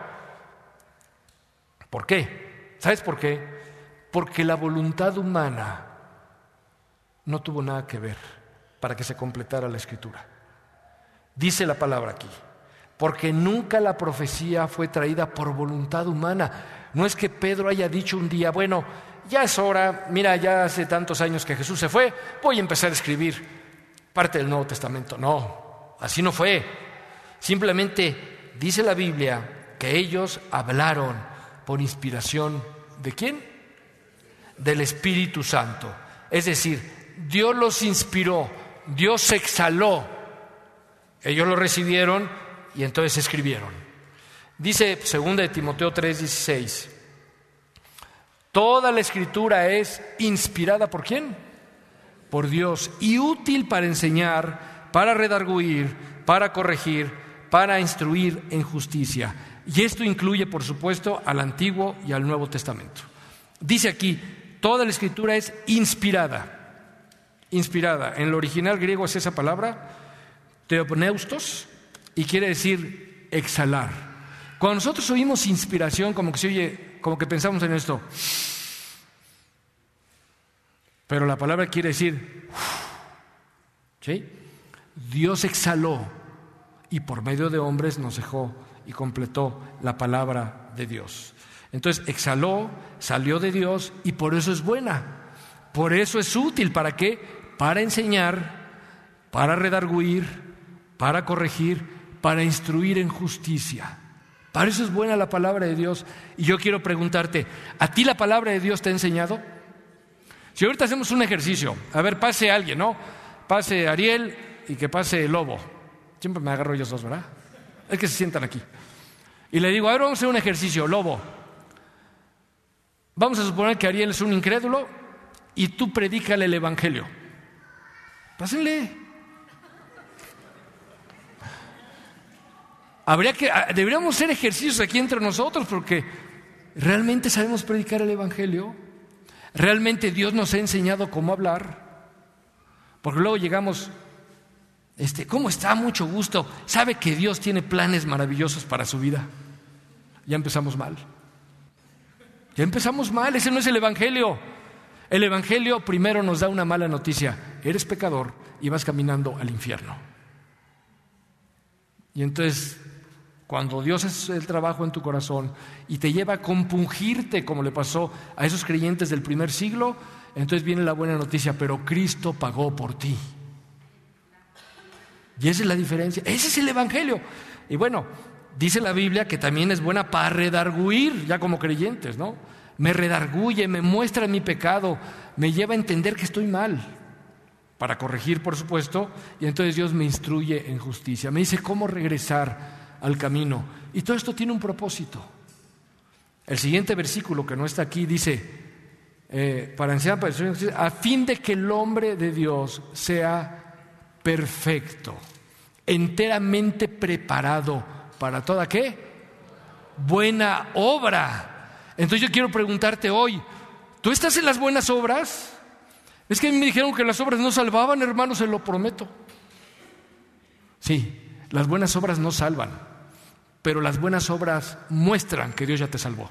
¿por qué? ¿Sabes por qué? Porque la voluntad humana no tuvo nada que ver para que se completara la Escritura. Dice la palabra aquí, porque nunca la profecía fue traída por voluntad humana. No es que Pedro haya dicho un día, bueno, ya es hora, mira, ya hace tantos años que Jesús se fue, voy a empezar a escribir parte del Nuevo Testamento. No. Así no fue. Simplemente dice la Biblia que ellos hablaron por inspiración ¿de quién? Del Espíritu Santo. Es decir, Dios los inspiró, Dios exhaló. Ellos lo recibieron y entonces escribieron. Dice segunda de Timoteo tres dieciséis, toda la Escritura es inspirada ¿por quién? Por Dios y útil para enseñar, para redarguir, para corregir, para instruir en justicia. Y esto incluye, por supuesto, al Antiguo y al Nuevo Testamento. Dice aquí, toda la Escritura es inspirada. Inspirada. En el original griego es esa palabra, theopneustos, y quiere decir exhalar. Cuando nosotros oímos inspiración, como que se oye, como que pensamos en esto. Pero la palabra quiere decir, ¿sí? Dios exhaló y por medio de hombres nos dejó y completó la palabra de Dios. Entonces exhaló, salió de Dios y por eso es buena. Por eso es útil. ¿Para qué? Para enseñar, para redarguir, para corregir, para instruir en justicia. Para eso es buena la palabra de Dios. Y yo quiero preguntarte, ¿a ti la palabra de Dios te ha enseñado? Si ahorita hacemos un ejercicio, a ver, pase alguien, ¿no? Pase Ariel y que pase el Lobo. Siempre me agarro ellos dos, ¿verdad? Es que se sientan aquí. Y le digo, a ver, vamos a hacer un ejercicio, Lobo. Vamos a suponer que Ariel es un incrédulo y tú predícale el Evangelio. Pásenle. Habría que, deberíamos hacer ejercicios aquí entre nosotros porque ¿realmente sabemos predicar el Evangelio? ¿Realmente Dios nos ha enseñado cómo hablar? Porque luego llegamos, este, ¿cómo está? Mucho gusto. ¿Sabe que Dios tiene planes maravillosos para su vida? Ya empezamos mal. Ya empezamos mal, ese no es el Evangelio. El Evangelio primero nos da una mala noticia. Eres pecador y vas caminando al infierno. Y entonces, cuando Dios hace el trabajo en tu corazón y te lleva a compungirte, como le pasó a esos creyentes del primer siglo, entonces viene la buena noticia, pero Cristo pagó por ti. Y esa es la diferencia, ese es el Evangelio. Y bueno, dice la Biblia que también es buena para redarguir, ya como creyentes, ¿no? me redarguye, me muestra mi pecado, me lleva a entender que estoy mal, para corregir, por supuesto, y entonces Dios me instruye en justicia, me dice cómo regresar al camino. Y todo esto tiene un propósito. El siguiente versículo, que no está aquí, dice, eh, para enseñar, para enseñar, a fin de que el hombre de Dios sea perfecto, enteramente preparado para toda ¿qué? Buena obra. Entonces yo quiero preguntarte hoy, ¿tú estás en las buenas obras? Es que a mí me dijeron que las obras no salvaban, hermano, se lo prometo. Sí, las buenas obras no salvan, pero las buenas obras muestran que Dios ya te salvó.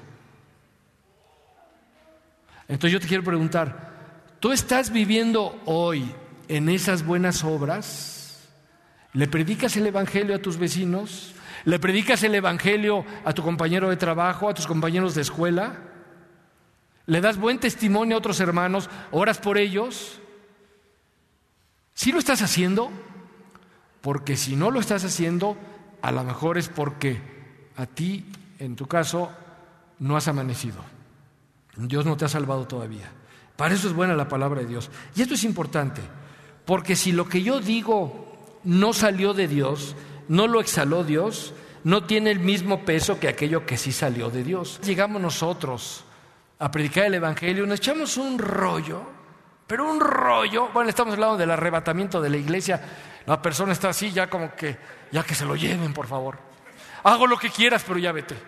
Entonces yo te quiero preguntar, ¿tú estás viviendo hoy en esas buenas obras? ¿Le predicas el evangelio a tus vecinos? ¿Le predicas el evangelio a tu compañero de trabajo, a tus compañeros de escuela? ¿Le das buen testimonio a otros hermanos? ¿Oras por ellos? ¿Sí lo estás haciendo? Porque si no lo estás haciendo, a lo mejor es porque a ti, en tu caso, no has amanecido. Dios no te ha salvado todavía. Para eso es buena la palabra de Dios. Y esto es importante, porque si lo que yo digo no salió de Dios, no lo exhaló Dios, no tiene el mismo peso que aquello que sí salió de Dios. Llegamos nosotros a predicar el evangelio, nos echamos un rollo, pero un rollo. Bueno, estamos hablando del arrebatamiento de la iglesia. La persona está así, ya como que, ya que se lo lleven, por favor. Hago lo que quieras, pero ya vete.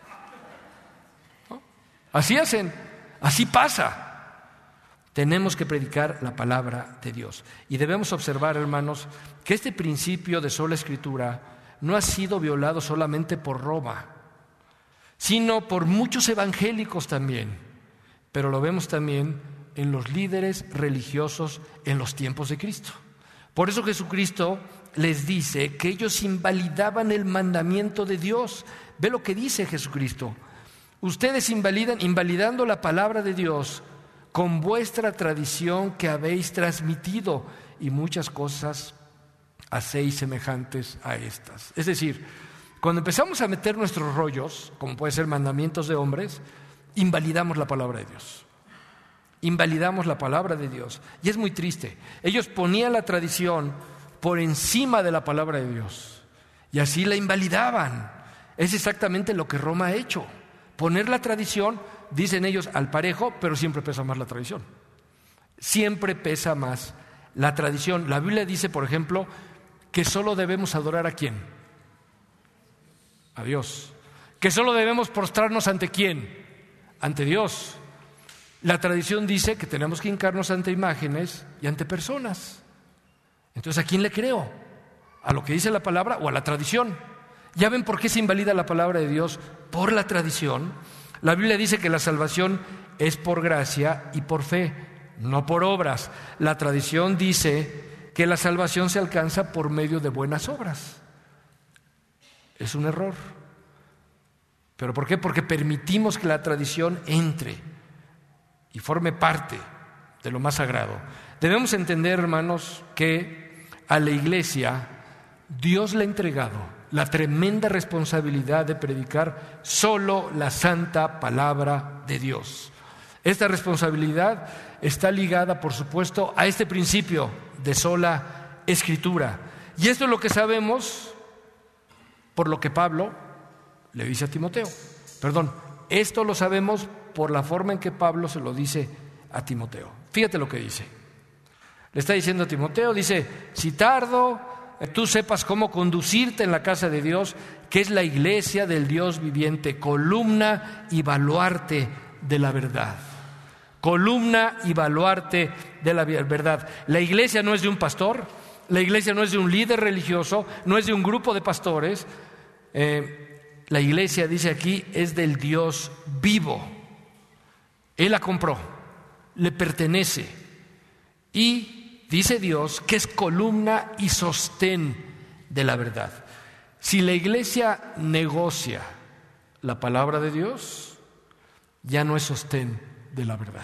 ¿No? Así hacen, así pasa. Tenemos que predicar la palabra de Dios. Y debemos observar, hermanos, que este principio de sola escritura no ha sido violado solamente por Roma, sino por muchos evangélicos también. Pero lo vemos también en los líderes religiosos en los tiempos de Cristo. Por eso Jesucristo les dice que ellos invalidaban el mandamiento de Dios. Ve lo que dice Jesucristo. Ustedes invalidan, invalidando la palabra de Dios con vuestra tradición que habéis transmitido, y muchas cosas hacéis semejantes a estas. Es decir, cuando empezamos a meter nuestros rollos, como puede ser mandamientos de hombres, invalidamos la palabra de Dios. Invalidamos la palabra de Dios. Y es muy triste. Ellos ponían la tradición por encima de la palabra de Dios, y así la invalidaban. Es exactamente lo que Roma ha hecho. Poner la tradición, dicen ellos, al parejo, pero siempre pesa más la tradición. Siempre pesa más la tradición. La Biblia dice, por ejemplo, que solo debemos adorar ¿a quién? A Dios. Que solo debemos postrarnos ¿ante quién? Ante Dios. La tradición dice que tenemos que hincarnos ante imágenes y ante personas. Entonces, ¿a quién le creo? ¿A lo que dice la palabra o a la tradición? ¿Ya ven por qué se invalida la palabra de Dios? Por la tradición. La Biblia dice que la salvación es por gracia y por fe, no por obras. La tradición dice que la salvación se alcanza por medio de buenas obras. Es un error. ¿Pero por qué? Porque permitimos que la tradición entre y forme parte de lo más sagrado. Debemos entender, hermanos, que a la iglesia Dios le ha entregado la tremenda responsabilidad de predicar solo la santa palabra de Dios. Esta responsabilidad está ligada, por supuesto, a este principio de sola escritura. Y esto es lo que sabemos por lo que Pablo le dice a Timoteo. Perdón, esto lo sabemos por la forma en que Pablo se lo dice a Timoteo. Fíjate lo que dice. Le está diciendo a Timoteo, dice, si tardo, tú sepas cómo conducirte en la casa de Dios, que es la iglesia del Dios viviente, columna y baluarte de la verdad. Columna y baluarte de la verdad. La iglesia no es de un pastor, la iglesia no es de un líder religioso, no es de un grupo de pastores. Eh, la iglesia, dice aquí, es del Dios vivo. Él la compró, le pertenece. Y dice Dios que es columna y sostén de la verdad. Si la iglesia negocia la palabra de Dios, ya no es sostén de la verdad.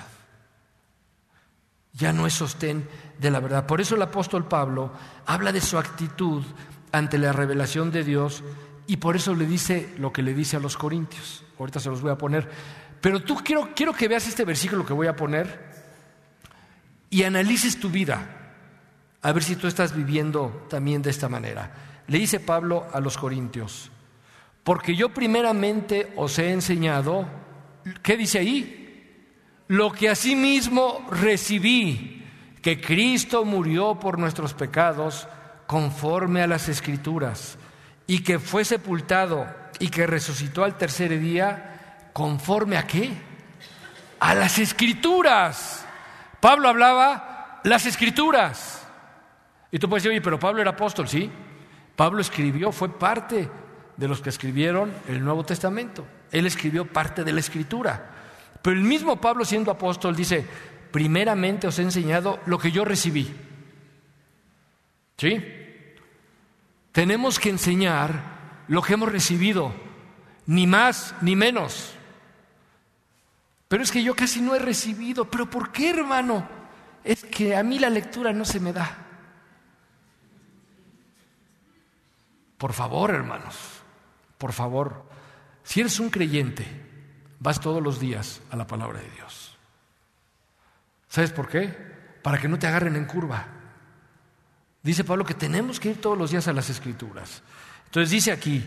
Ya no es sostén de la verdad. Por eso el apóstol Pablo habla de su actitud ante la revelación de Dios, y por eso le dice lo que le dice a los corintios. Ahorita se los voy a poner. Pero tú quiero, quiero que veas este versículo que voy a poner y analices tu vida, a ver si tú estás viviendo también de esta manera. Le dice Pablo a los Corintios: porque yo primeramente os he enseñado, ¿qué dice ahí? Lo que asimismo recibí, que Cristo murió por nuestros pecados conforme a las Escrituras, y que fue sepultado y que resucitó al tercer día conforme a ¿qué? A las Escrituras. Pablo hablaba las Escrituras. Y tú puedes decir: oye, pero Pablo era apóstol. Sí, Pablo escribió, fue parte de los que escribieron el Nuevo Testamento. Él escribió parte de la Escritura. Pero el mismo Pablo, siendo apóstol, dice: primeramente os he enseñado lo que yo recibí. ¿Sí? Tenemos que enseñar lo que hemos recibido, ni más ni menos. Pero es que yo casi no he recibido. ¿Pero por qué, hermano? Es que a mí la lectura no se me da. Por favor, hermanos, por favor, si eres un creyente, vas todos los días a la palabra de Dios. ¿Sabes por qué? Para que no te agarren en curva. Dice Pablo que tenemos que ir todos los días a las Escrituras. Entonces dice aquí: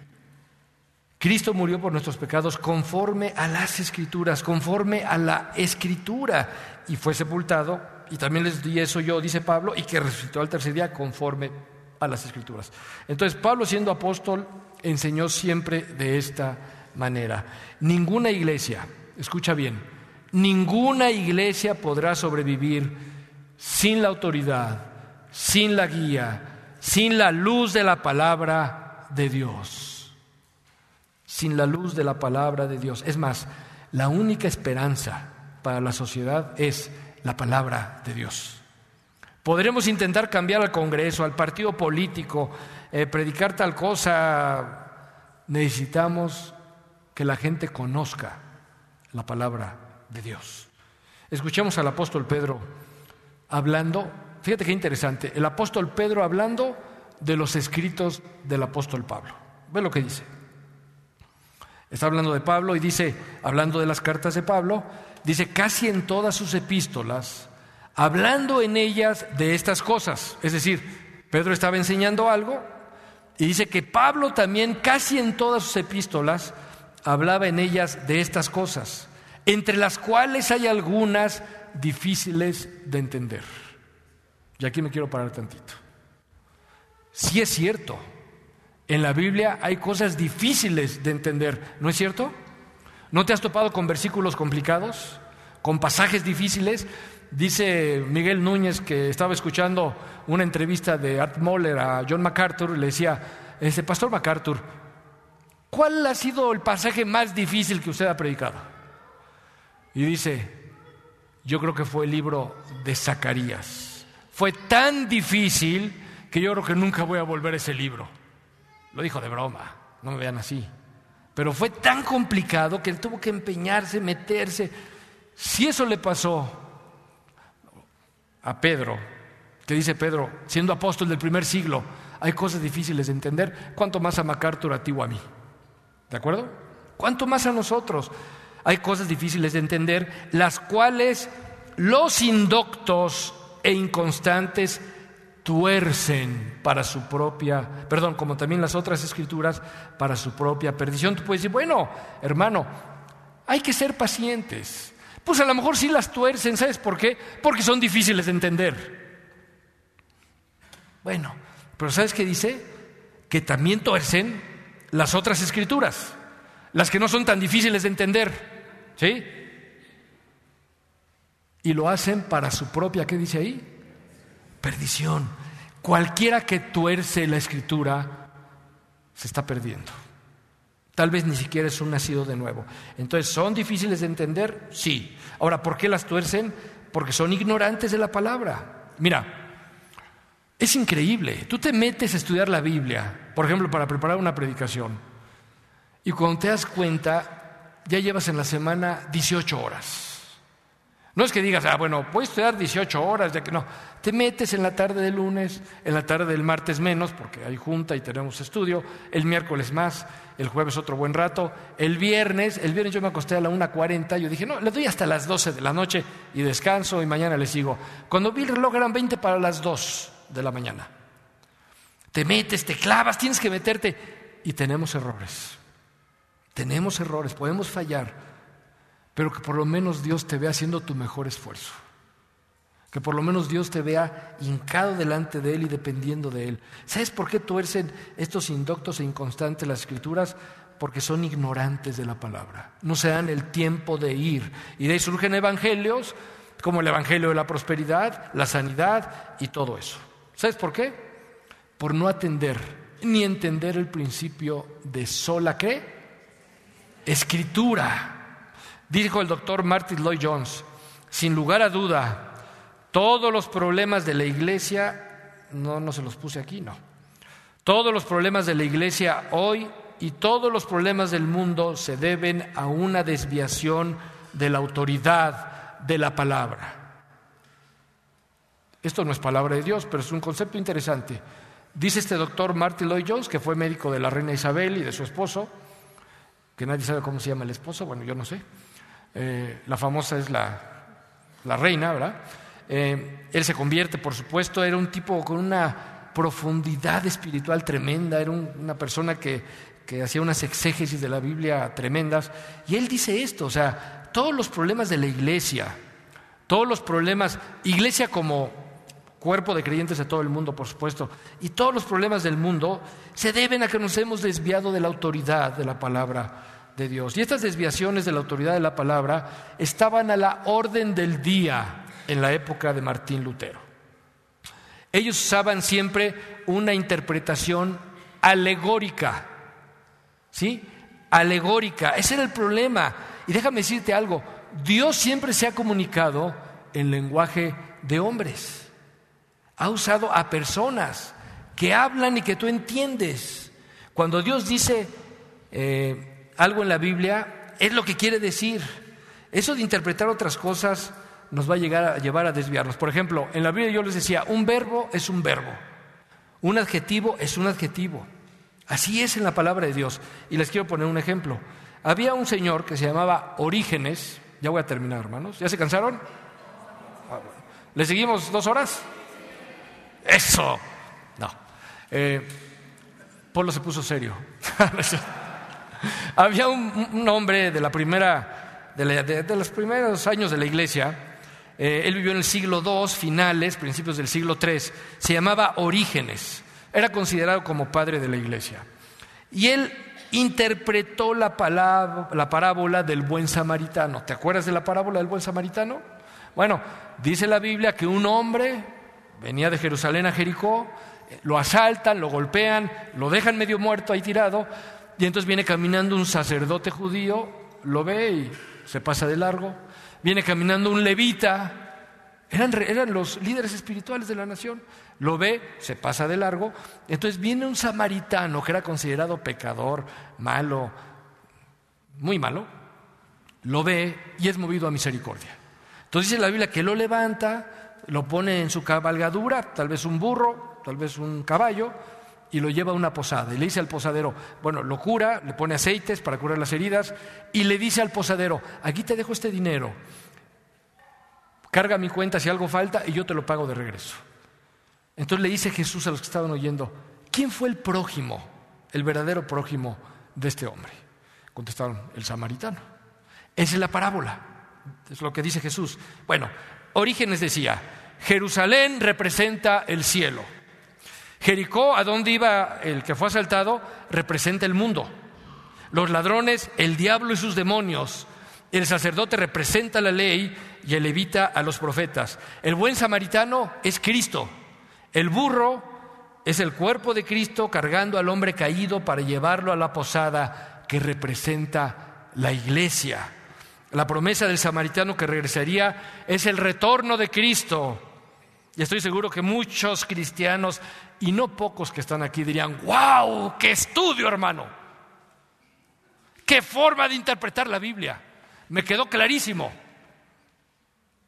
Cristo murió por nuestros pecados conforme a las Escrituras, conforme a la Escritura, y fue sepultado, y también les di eso yo, dice Pablo, y que resucitó al tercer día conforme a las Escrituras. Entonces Pablo, siendo apóstol, enseñó siempre de esta manera. Ninguna iglesia, escucha bien, ninguna iglesia podrá sobrevivir sin la autoridad, sin la guía, sin la luz de la palabra de Dios. Sin la luz de la palabra de Dios. Es más, la única esperanza para la sociedad es la palabra de Dios. Podremos intentar cambiar al Congreso, al partido político, eh, predicar tal cosa. Necesitamos que la gente conozca la palabra de Dios. Escuchemos al apóstol Pedro hablando. Fíjate qué interesante. El apóstol Pedro hablando de los escritos del apóstol Pablo. Ve lo que dice. Está hablando de Pablo y dice, hablando de las cartas de Pablo, dice: casi en todas sus epístolas, hablando en ellas de estas cosas. Es decir, Pedro estaba enseñando algo y dice que Pablo también casi en todas sus epístolas hablaba en ellas de estas cosas, entre las cuales hay algunas difíciles de entender. Y aquí me quiero parar tantito. Sí es cierto, en la Biblia hay cosas difíciles de entender, ¿no es cierto? ¿No te has topado con versículos complicados, con pasajes difíciles? Dice Miguel Núñez que estaba escuchando una entrevista de Art Moller a John MacArthur y le decía: este Pastor MacArthur, ¿cuál ha sido el pasaje más difícil que usted ha predicado? Y dice: yo creo que fue el libro de Zacarías. Fue tan difícil que yo creo que nunca voy a volver a ese libro. Lo dijo de broma, no me vean así. Pero fue tan complicado que él tuvo que empeñarse, meterse. Si eso le pasó a Pedro, que dice Pedro, siendo apóstol del primer siglo, hay cosas difíciles de entender, ¿cuánto más a MacArthur, a ti o a mí? ¿De acuerdo? ¿Cuánto más a nosotros? Hay cosas difíciles de entender, las cuales los indoctos e inconstantes tuercen para su propia, perdón, como también las otras escrituras, para su propia perdición. Tú puedes decir: bueno, hermano, hay que ser pacientes. Pues a lo mejor sí las tuercen, ¿sabes por qué? Porque son difíciles de entender. Bueno, pero ¿sabes qué dice? Que también tuercen las otras escrituras, las que no son tan difíciles de entender, ¿sí? Y lo hacen para su propia, ¿qué dice ahí? Perdición. Cualquiera que tuerce la escritura se está perdiendo. Tal vez ni siquiera es un nacido de nuevo. Entonces, ¿son difíciles de entender? Sí. Ahora, ¿por qué las tuercen? Porque son ignorantes de la palabra. Mira, es increíble. Tú te metes a estudiar la Biblia, por ejemplo, para preparar una predicación, y cuando te das cuenta, ya llevas en la semana dieciocho horas. No es que digas, ah, bueno, voy a estudiar dieciocho horas, ya que no. Te metes en la tarde del lunes, en la tarde del martes menos, porque hay junta y tenemos estudio, el miércoles más, el jueves otro buen rato, el viernes, el viernes yo me acosté a la una cuarenta, yo dije, no, le doy hasta las doce de la noche y descanso y mañana le sigo. Cuando vi el reloj eran veinte para las dos de la mañana. Te metes, te clavas, tienes que meterte y tenemos errores. Tenemos errores, podemos fallar. Pero que por lo menos Dios te vea haciendo tu mejor esfuerzo. Que por lo menos Dios te vea hincado delante de Él y dependiendo de Él. ¿Sabes por qué tuercen estos indoctos e inconstantes las Escrituras? Porque son ignorantes de la palabra. No se dan el tiempo de ir. Y de ahí surgen evangelios, como el evangelio de la prosperidad, la sanidad y todo eso. ¿Sabes por qué? Por no atender ni entender el principio de sola ¿qué? Escritura. Dijo el doctor Martin Lloyd-Jones, sin lugar a duda, todos los problemas de la iglesia, no, no se los puse aquí, no. Todos los problemas de la iglesia hoy y todos los problemas del mundo se deben a una desviación de la autoridad de la palabra. Esto no es palabra de Dios, pero es un concepto interesante. Dice este doctor Martin Lloyd-Jones, que fue médico de la reina Isabel y de su esposo, que nadie sabe cómo se llama el esposo, bueno, yo no sé. Eh, la famosa es la, la reina, ¿verdad? Eh, él se convierte, por supuesto, era un tipo con una profundidad espiritual tremenda, era un, una persona que, que hacía unas exégesis de la Biblia tremendas, y él dice esto, o sea, todos los problemas de la iglesia, todos los problemas, iglesia como cuerpo de creyentes de todo el mundo, por supuesto, y todos los problemas del mundo se deben a que nos hemos desviado de la autoridad de la palabra de Dios. Y estas desviaciones de la autoridad de la palabra estaban a la orden del día en la época de Martín Lutero. Ellos usaban siempre una interpretación alegórica, ¿sí? Alegórica, ese era el problema. Y déjame decirte algo, Dios siempre se ha comunicado en lenguaje de hombres. Ha usado a personas que hablan y que tú entiendes. Cuando Dios dice eh, algo en la Biblia, es lo que quiere decir. Eso de interpretar otras cosas nos va a llegar a llevar a desviarnos. Por ejemplo, en la Biblia yo les decía, un verbo es un verbo, un adjetivo es un adjetivo. Así es en la palabra de Dios. Y les quiero poner un ejemplo. Había un señor que se llamaba Orígenes. Ya voy a terminar, hermanos. ¿Ya se cansaron? Ah, bueno. ¿Le seguimos dos horas? ¡Eso! No. Eh, Polo se puso serio. Había un, un hombre de la primera, de, la, de, de los primeros años de la iglesia. Eh, él vivió en el siglo dos, finales, principios del siglo tres. Se llamaba Orígenes. Era considerado como padre de la iglesia. Y él interpretó la, palabra, la parábola del buen samaritano. ¿Te acuerdas de la parábola del buen samaritano? Bueno, dice la Biblia que un hombre venía de Jerusalén a Jericó, lo asaltan, lo golpean, lo dejan medio muerto ahí tirado, y entonces viene caminando un sacerdote judío, lo ve y se pasa de largo. Viene caminando un levita, eran, eran los líderes espirituales de la nación, lo ve, se pasa de largo. Entonces viene un samaritano que era considerado pecador, malo, muy malo, lo ve y es movido a misericordia. Entonces dice la Biblia que lo levanta, lo pone en su cabalgadura, tal vez un burro, tal vez un caballo, y lo lleva a una posada. Y le dice al posadero, bueno, lo cura, le pone aceites para curar las heridas, y le dice al posadero, aquí te dejo este dinero, carga mi cuenta si algo falta y yo te lo pago de regreso. Entonces le dice Jesús a los que estaban oyendo, ¿quién fue el prójimo, el verdadero prójimo de este hombre? Contestaron, el samaritano. Esa es la parábola, es lo que dice Jesús. Bueno, Orígenes decía, Jerusalén representa el cielo. Jericó, a donde iba el que fue asaltado, representa el mundo. Los ladrones, el diablo y sus demonios. El sacerdote representa la ley y el levita a los profetas. El buen samaritano es Cristo. El burro es el cuerpo de Cristo cargando al hombre caído para llevarlo a la posada que representa la iglesia. La promesa del samaritano que regresaría es el retorno de Cristo. Y estoy seguro que muchos cristianos, y no pocos que están aquí, dirían, ¡wow! ¡Qué estudio, hermano! ¡Qué forma de interpretar la Biblia! Me quedó clarísimo.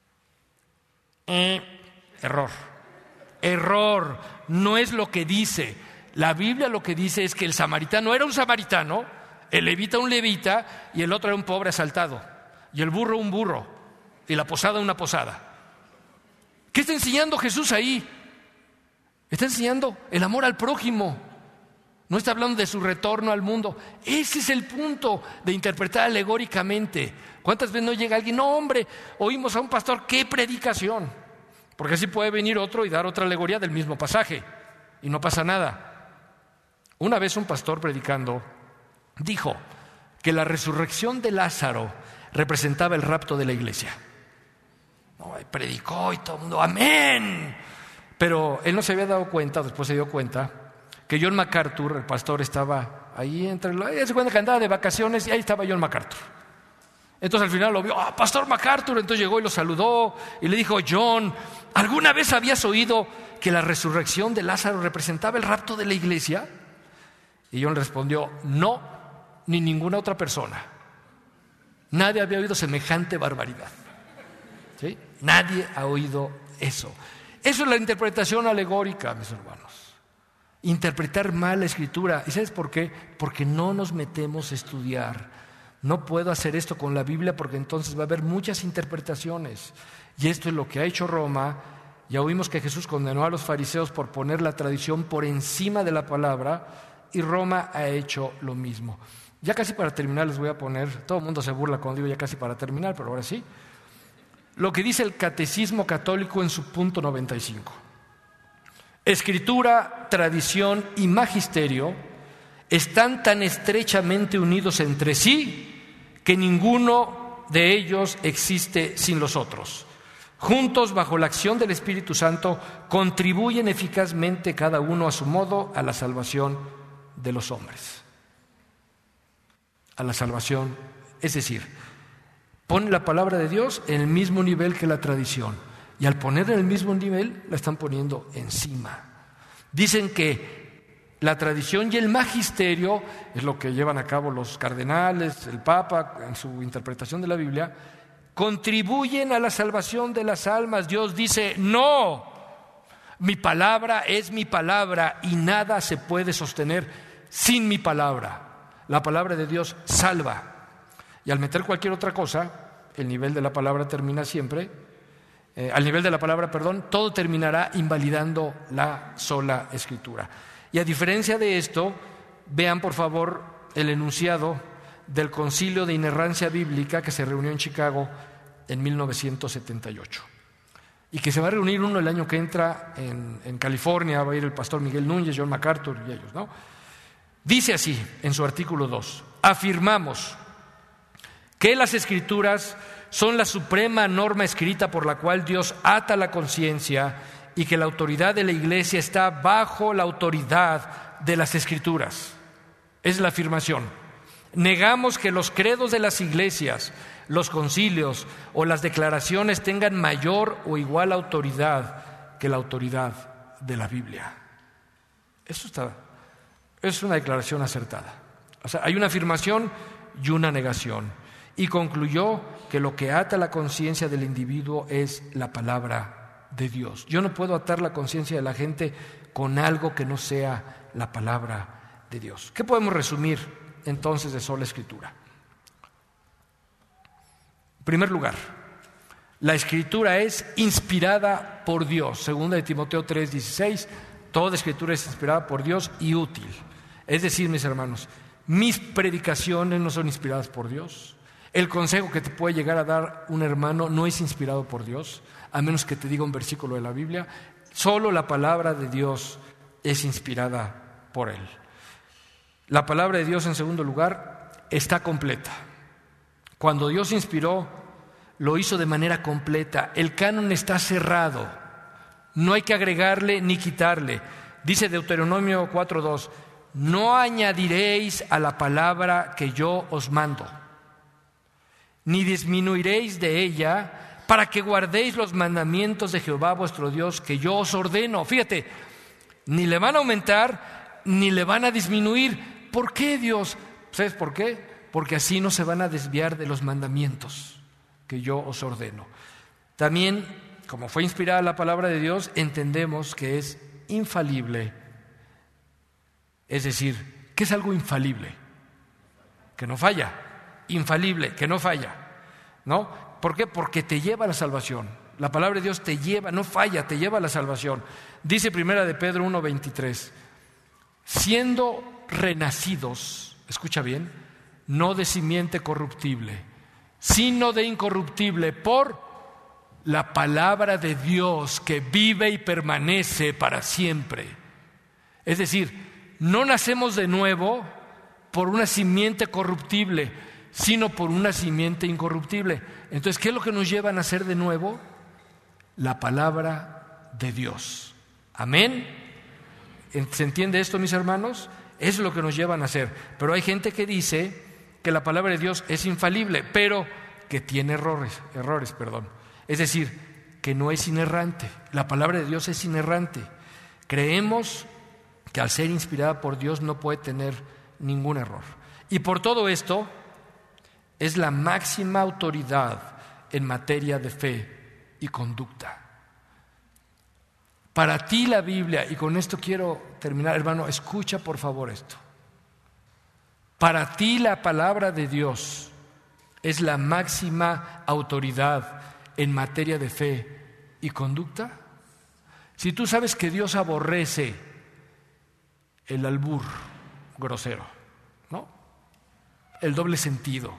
Eh, error. Error. No es lo que dice. La Biblia lo que dice es que el samaritano era un samaritano, el levita un levita y el otro era un pobre asaltado. Y el burro un burro. Y la posada una posada. ¿Qué está enseñando Jesús ahí? Está enseñando el amor al prójimo. No está hablando de su retorno al mundo. Ese es el punto de interpretar alegóricamente. ¿Cuántas veces no llega alguien? No, hombre, oímos a un pastor, ¡qué predicación! Porque así puede venir otro y dar otra alegoría del mismo pasaje. Y no pasa nada. Una vez un pastor predicando dijo que la resurrección de Lázaro representaba el rapto de la iglesia. No, predicó y todo el mundo, ¡amén! Pero él no se había dado cuenta, después se dio cuenta, que John MacArthur, el pastor, estaba ahí entre los... Ella se cuenta que andaba de vacaciones y ahí estaba John MacArthur. Entonces al final lo vio, ¡ah, Pastor MacArthur! Entonces llegó y lo saludó y le dijo, John, ¿alguna vez habías oído que la resurrección de Lázaro representaba el rapto de la iglesia? Y John respondió, no, ni ninguna otra persona. Nadie había oído semejante barbaridad. ¿Sí? Nadie ha oído eso. Eso es la interpretación alegórica, mis hermanos. Interpretar mal la Escritura. ¿Y sabes por qué? Porque no nos metemos a estudiar. No puedo hacer esto con la Biblia porque entonces va a haber muchas interpretaciones. Y esto es lo que ha hecho Roma. Ya oímos que Jesús condenó a los fariseos por poner la tradición por encima de la palabra y Roma ha hecho lo mismo. Ya casi para terminar les voy a poner, todo el mundo se burla cuando digo ya casi para terminar, pero ahora sí. Lo que dice el Catecismo Católico en su punto noventa y cinco. Escritura, tradición y magisterio están tan estrechamente unidos entre sí que ninguno de ellos existe sin los otros. Juntos, bajo la acción del Espíritu Santo, contribuyen eficazmente cada uno a su modo a la salvación de los hombres. A la salvación, es decir, pone la palabra de Dios en el mismo nivel que la tradición. Y al ponerla en el mismo nivel, la están poniendo encima. Dicen que la tradición y el magisterio, es lo que llevan a cabo los cardenales, el Papa, en su interpretación de la Biblia, contribuyen a la salvación de las almas. Dios dice, no, mi palabra es mi palabra y nada se puede sostener sin mi palabra. La palabra de Dios salva. Y al meter cualquier otra cosa, el nivel de la palabra termina siempre, eh, al nivel de la palabra, perdón, todo terminará invalidando la sola Escritura. Y a diferencia de esto, vean por favor el enunciado del Concilio de Inerrancia Bíblica que se reunió en Chicago en mil novecientos setenta y ocho. Y que se va a reunir uno el año que entra en, en California, va a ir el pastor Miguel Núñez, John MacArthur y ellos, ¿no? Dice así en su artículo dos, afirmamos que las Escrituras son la suprema norma escrita por la cual Dios ata la conciencia y que la autoridad de la Iglesia está bajo la autoridad de las Escrituras. Es la afirmación. Negamos que los credos de las iglesias, los concilios o las declaraciones tengan mayor o igual autoridad que la autoridad de la Biblia. Eso está, es una declaración acertada. O sea, hay una afirmación y una negación. Y concluyó que lo que ata la conciencia del individuo es la palabra de Dios. Yo no puedo atar la conciencia de la gente con algo que no sea la palabra de Dios. ¿Qué podemos resumir entonces de sola Escritura? En primer lugar, la Escritura es inspirada por Dios. Segunda de Timoteo tres dieciséis, toda Escritura es inspirada por Dios y útil. Es decir, mis hermanos, mis predicaciones no son inspiradas por Dios. El consejo que te puede llegar a dar un hermano no es inspirado por Dios, a menos que te diga un versículo de la Biblia. Solo la palabra de Dios es inspirada por Él. La palabra de Dios, en segundo lugar, está completa. Cuando Dios inspiró, lo hizo de manera completa. El canon está cerrado. No hay que agregarle ni quitarle. Dice Deuteronomio cuatro dos, no añadiréis a la palabra que yo os mando, ni disminuiréis de ella, para que guardéis los mandamientos de Jehová vuestro Dios que yo os ordeno. Fíjate, ni le van a aumentar, ni le van a disminuir. ¿Por qué, Dios? ¿Sabes por qué? Porque así no se van a desviar de los mandamientos que yo os ordeno. También como fue inspirada la palabra de Dios, entendemos que es infalible. Es decir, ¿qué es algo infalible? Que no falla. Infalible, que no falla. ¿No? ¿Por qué? Porque te lleva a la salvación. La palabra de Dios te lleva, no falla, te lleva a la salvación. Dice primera de Pedro uno veintitrés, siendo renacidos, escucha bien, no de simiente corruptible, sino de incorruptible, por la palabra de Dios que vive y permanece para siempre. Es decir, no nacemos de nuevo por una simiente corruptible, sino por una simiente incorruptible. Entonces, ¿qué es lo que nos lleva a nacer de nuevo? La palabra de Dios. Amén. ¿Se entiende esto, mis hermanos? Eso es lo que nos lleva a nacer. Pero hay gente que dice que la palabra de Dios es infalible, pero que tiene errores, errores, perdón. Es decir, que no es inerrante. La palabra de Dios es inerrante. Creemos que al ser inspirada por Dios no puede tener ningún error. Y por todo esto es la máxima autoridad en materia de fe y conducta. Para ti la Biblia, y con esto quiero terminar, hermano, escucha por favor esto. Para ti la palabra de Dios es la máxima autoridad en materia de fe y conducta. Si tú sabes que Dios aborrece el albur grosero, ¿no? El doble sentido,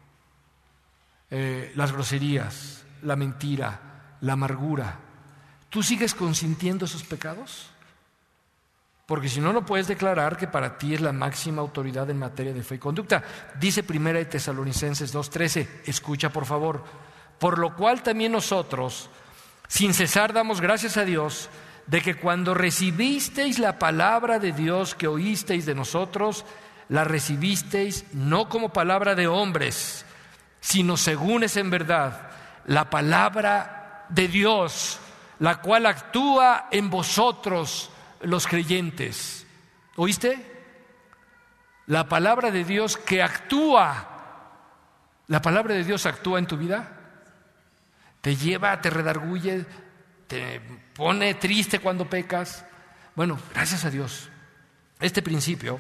eh, las groserías, la mentira, la amargura, ¿tú sigues consintiendo esos pecados? Porque si no, no puedes declarar que para ti es la máxima autoridad en materia de fe y conducta. Dice primera de Tesalonicenses dos trece, escucha por favor, por lo cual también nosotros, sin cesar, damos gracias a Dios de que cuando recibisteis la palabra de Dios que oísteis de nosotros, la recibisteis no como palabra de hombres, sino según es en verdad la palabra de Dios, la cual actúa en vosotros los creyentes. ¿Oíste? La palabra de Dios que actúa. ¿La palabra de Dios actúa en tu vida? Te lleva, te redarguye, te pone triste cuando pecas. Bueno, gracias a Dios. Este principio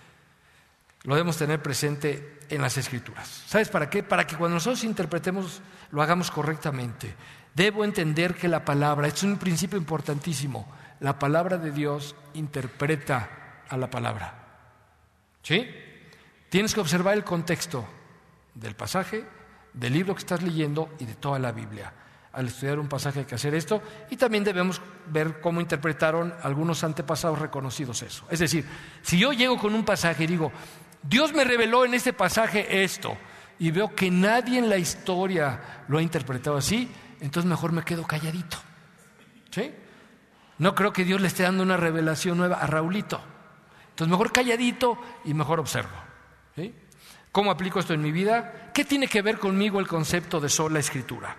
lo debemos tener presente en las Escrituras. ¿Sabes para qué? Para que cuando nosotros interpretemos lo hagamos correctamente. Debo entender que la palabra, esto es un principio importantísimo, la palabra de Dios interpreta a la palabra. ¿Sí? Tienes que observar el contexto del pasaje, del libro que estás leyendo y de toda la Biblia. Al estudiar un pasaje hay que hacer esto, y también debemos ver cómo interpretaron algunos antepasados reconocidos eso. Es decir, si yo llego con un pasaje y digo, Dios me reveló en este pasaje esto, y veo que nadie en la historia lo ha interpretado así, entonces mejor me quedo calladito. ¿Sí? No creo que Dios le esté dando una revelación nueva a Raulito. Entonces mejor calladito y mejor observo. ¿Sí? ¿Cómo aplico esto en mi vida? ¿Qué tiene que ver conmigo el concepto de sola escritura?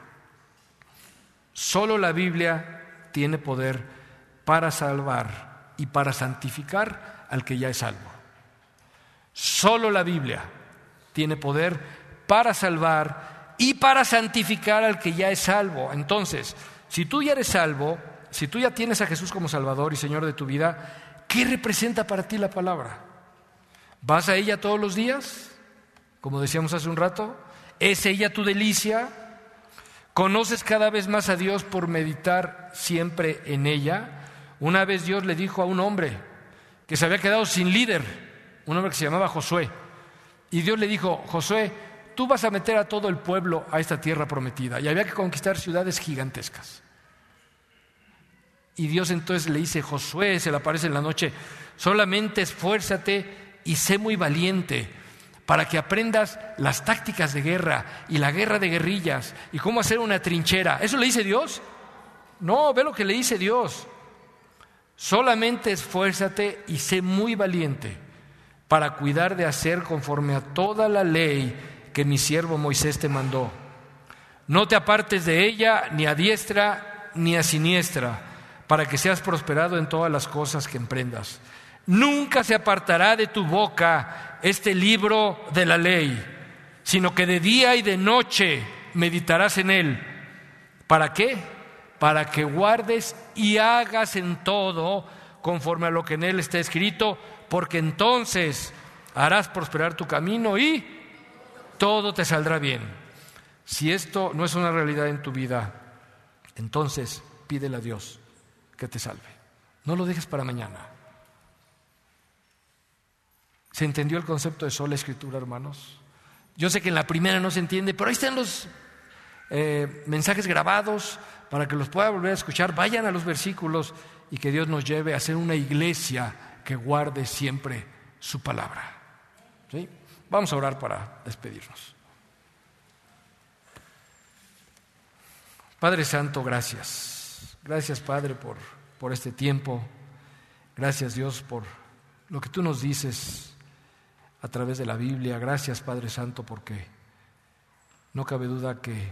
Solo la Biblia tiene poder para salvar y para santificar al que ya es salvo. Solo la Biblia tiene poder para salvar y para santificar al que ya es salvo. Entonces, si tú ya eres salvo, si tú ya tienes a Jesús como Salvador y Señor de tu vida, ¿qué representa para ti la palabra? ¿Vas a ella todos los días? Como decíamos hace un rato, ¿es ella tu delicia? ¿Conoces cada vez más a Dios por meditar siempre en ella? Una vez Dios le dijo a un hombre que se había quedado sin líder, un hombre que se llamaba Josué, y Dios le dijo, Josué, tú vas a meter a todo el pueblo a esta tierra prometida, y había que conquistar ciudades gigantescas. Y Dios entonces le dice, Josué, se le aparece en la noche, solamente esfuérzate y sé muy valiente para que aprendas las tácticas de guerra y la guerra de guerrillas y cómo hacer una trinchera. ¿Eso le dice Dios? No, ve lo que le dice Dios. Solamente esfuérzate y sé muy valiente para cuidar de hacer conforme a toda la ley que mi siervo Moisés te mandó. No te apartes de ella ni a diestra ni a siniestra, para que seas prosperado en todas las cosas que emprendas. Nunca se apartará de tu boca este libro de la ley, sino que de día y de noche meditarás en él. ¿Para qué? para que guardes y hagas en todo conforme a lo que en él está escrito, porque entonces harás prosperar tu camino y todo te saldrá bien. Si esto no es una realidad en tu vida, entonces pídele a Dios que te salve. No lo dejes para mañana. ¿Se entendió el concepto de sola escritura, hermanos? Yo sé que en la primera no se entiende, pero ahí están los eh, mensajes grabados para que los pueda volver a escuchar. Vayan a los versículos y que Dios nos lleve a ser una iglesia que guarde siempre su palabra. ¿Sí? Vamos a orar para despedirnos. Padre Santo, gracias. Gracias, Padre, por, por este tiempo. Gracias, Dios, por lo que tú nos dices a través de la Biblia. Gracias, Padre Santo, porque no cabe duda que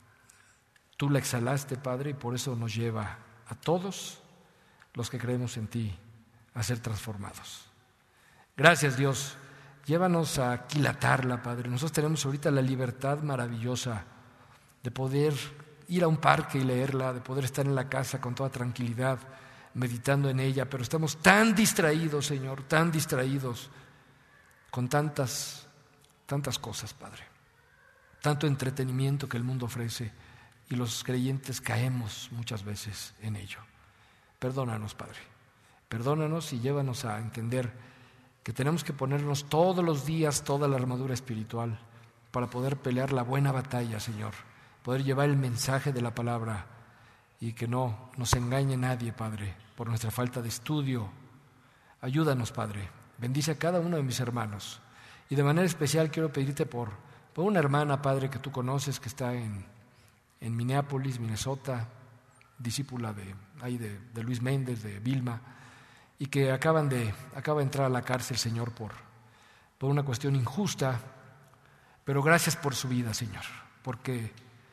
tú la exhalaste, Padre, y por eso nos lleva a todos los que creemos en ti a ser transformados. Gracias, Dios. Llévanos a aquilatarla, Padre. Nosotros tenemos ahorita la libertad maravillosa de poder ir a un parque y leerla, de poder estar en la casa con toda tranquilidad, meditando en ella, pero estamos tan distraídos, Señor, tan distraídos con tantas, tantas cosas, Padre, tanto entretenimiento que el mundo ofrece, y los creyentes caemos muchas veces en ello. Perdónanos, Padre, perdónanos y llévanos a entender que tenemos que ponernos todos los días toda la armadura espiritual para poder pelear la buena batalla, Señor, poder llevar el mensaje de la palabra y que no nos engañe nadie, Padre, por nuestra falta de estudio. Ayúdanos, Padre. Bendice a cada uno de mis hermanos. Y de manera especial quiero pedirte por, por una hermana, Padre, que tú conoces, que está en, en Minneapolis, Minnesota, discípula de, ahí de, de Luis Méndez, de Vilma, y que acaban de, acaba de entrar a la cárcel, Señor, por, por una cuestión injusta. Pero gracias por su vida, Señor, porque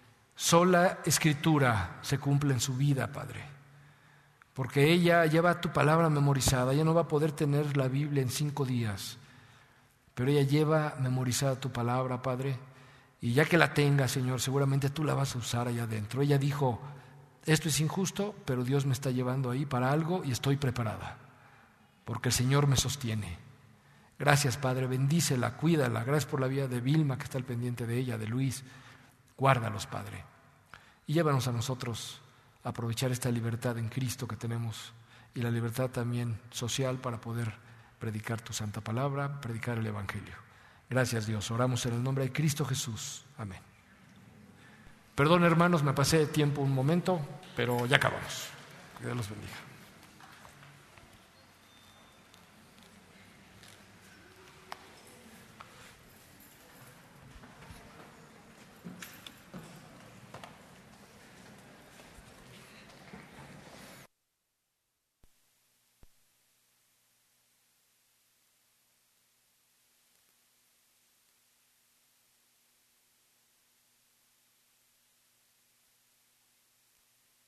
sola escritura se cumple en su vida, Padre. Porque ella lleva tu palabra memorizada. Ella no va a poder tener la Biblia en cinco días, pero ella lleva memorizada tu palabra, Padre, y ya que la tenga, Señor, seguramente tú la vas a usar allá adentro. Ella dijo, esto es injusto, pero Dios me está llevando ahí para algo y estoy preparada, porque el Señor me sostiene. Gracias, Padre, bendícela, cuídala. Gracias por la vida de Vilma, que está al pendiente de ella, de Luis. Guárdalos, Padre, y llévanos a nosotros a aprovechar esta libertad en Cristo que tenemos, y la libertad también social para poder predicar tu santa palabra, predicar el Evangelio. Gracias, Dios. Oramos en el nombre de Cristo Jesús. Amén. Perdón, hermanos, me pasé de tiempo un momento, pero ya acabamos. Que Dios los bendiga.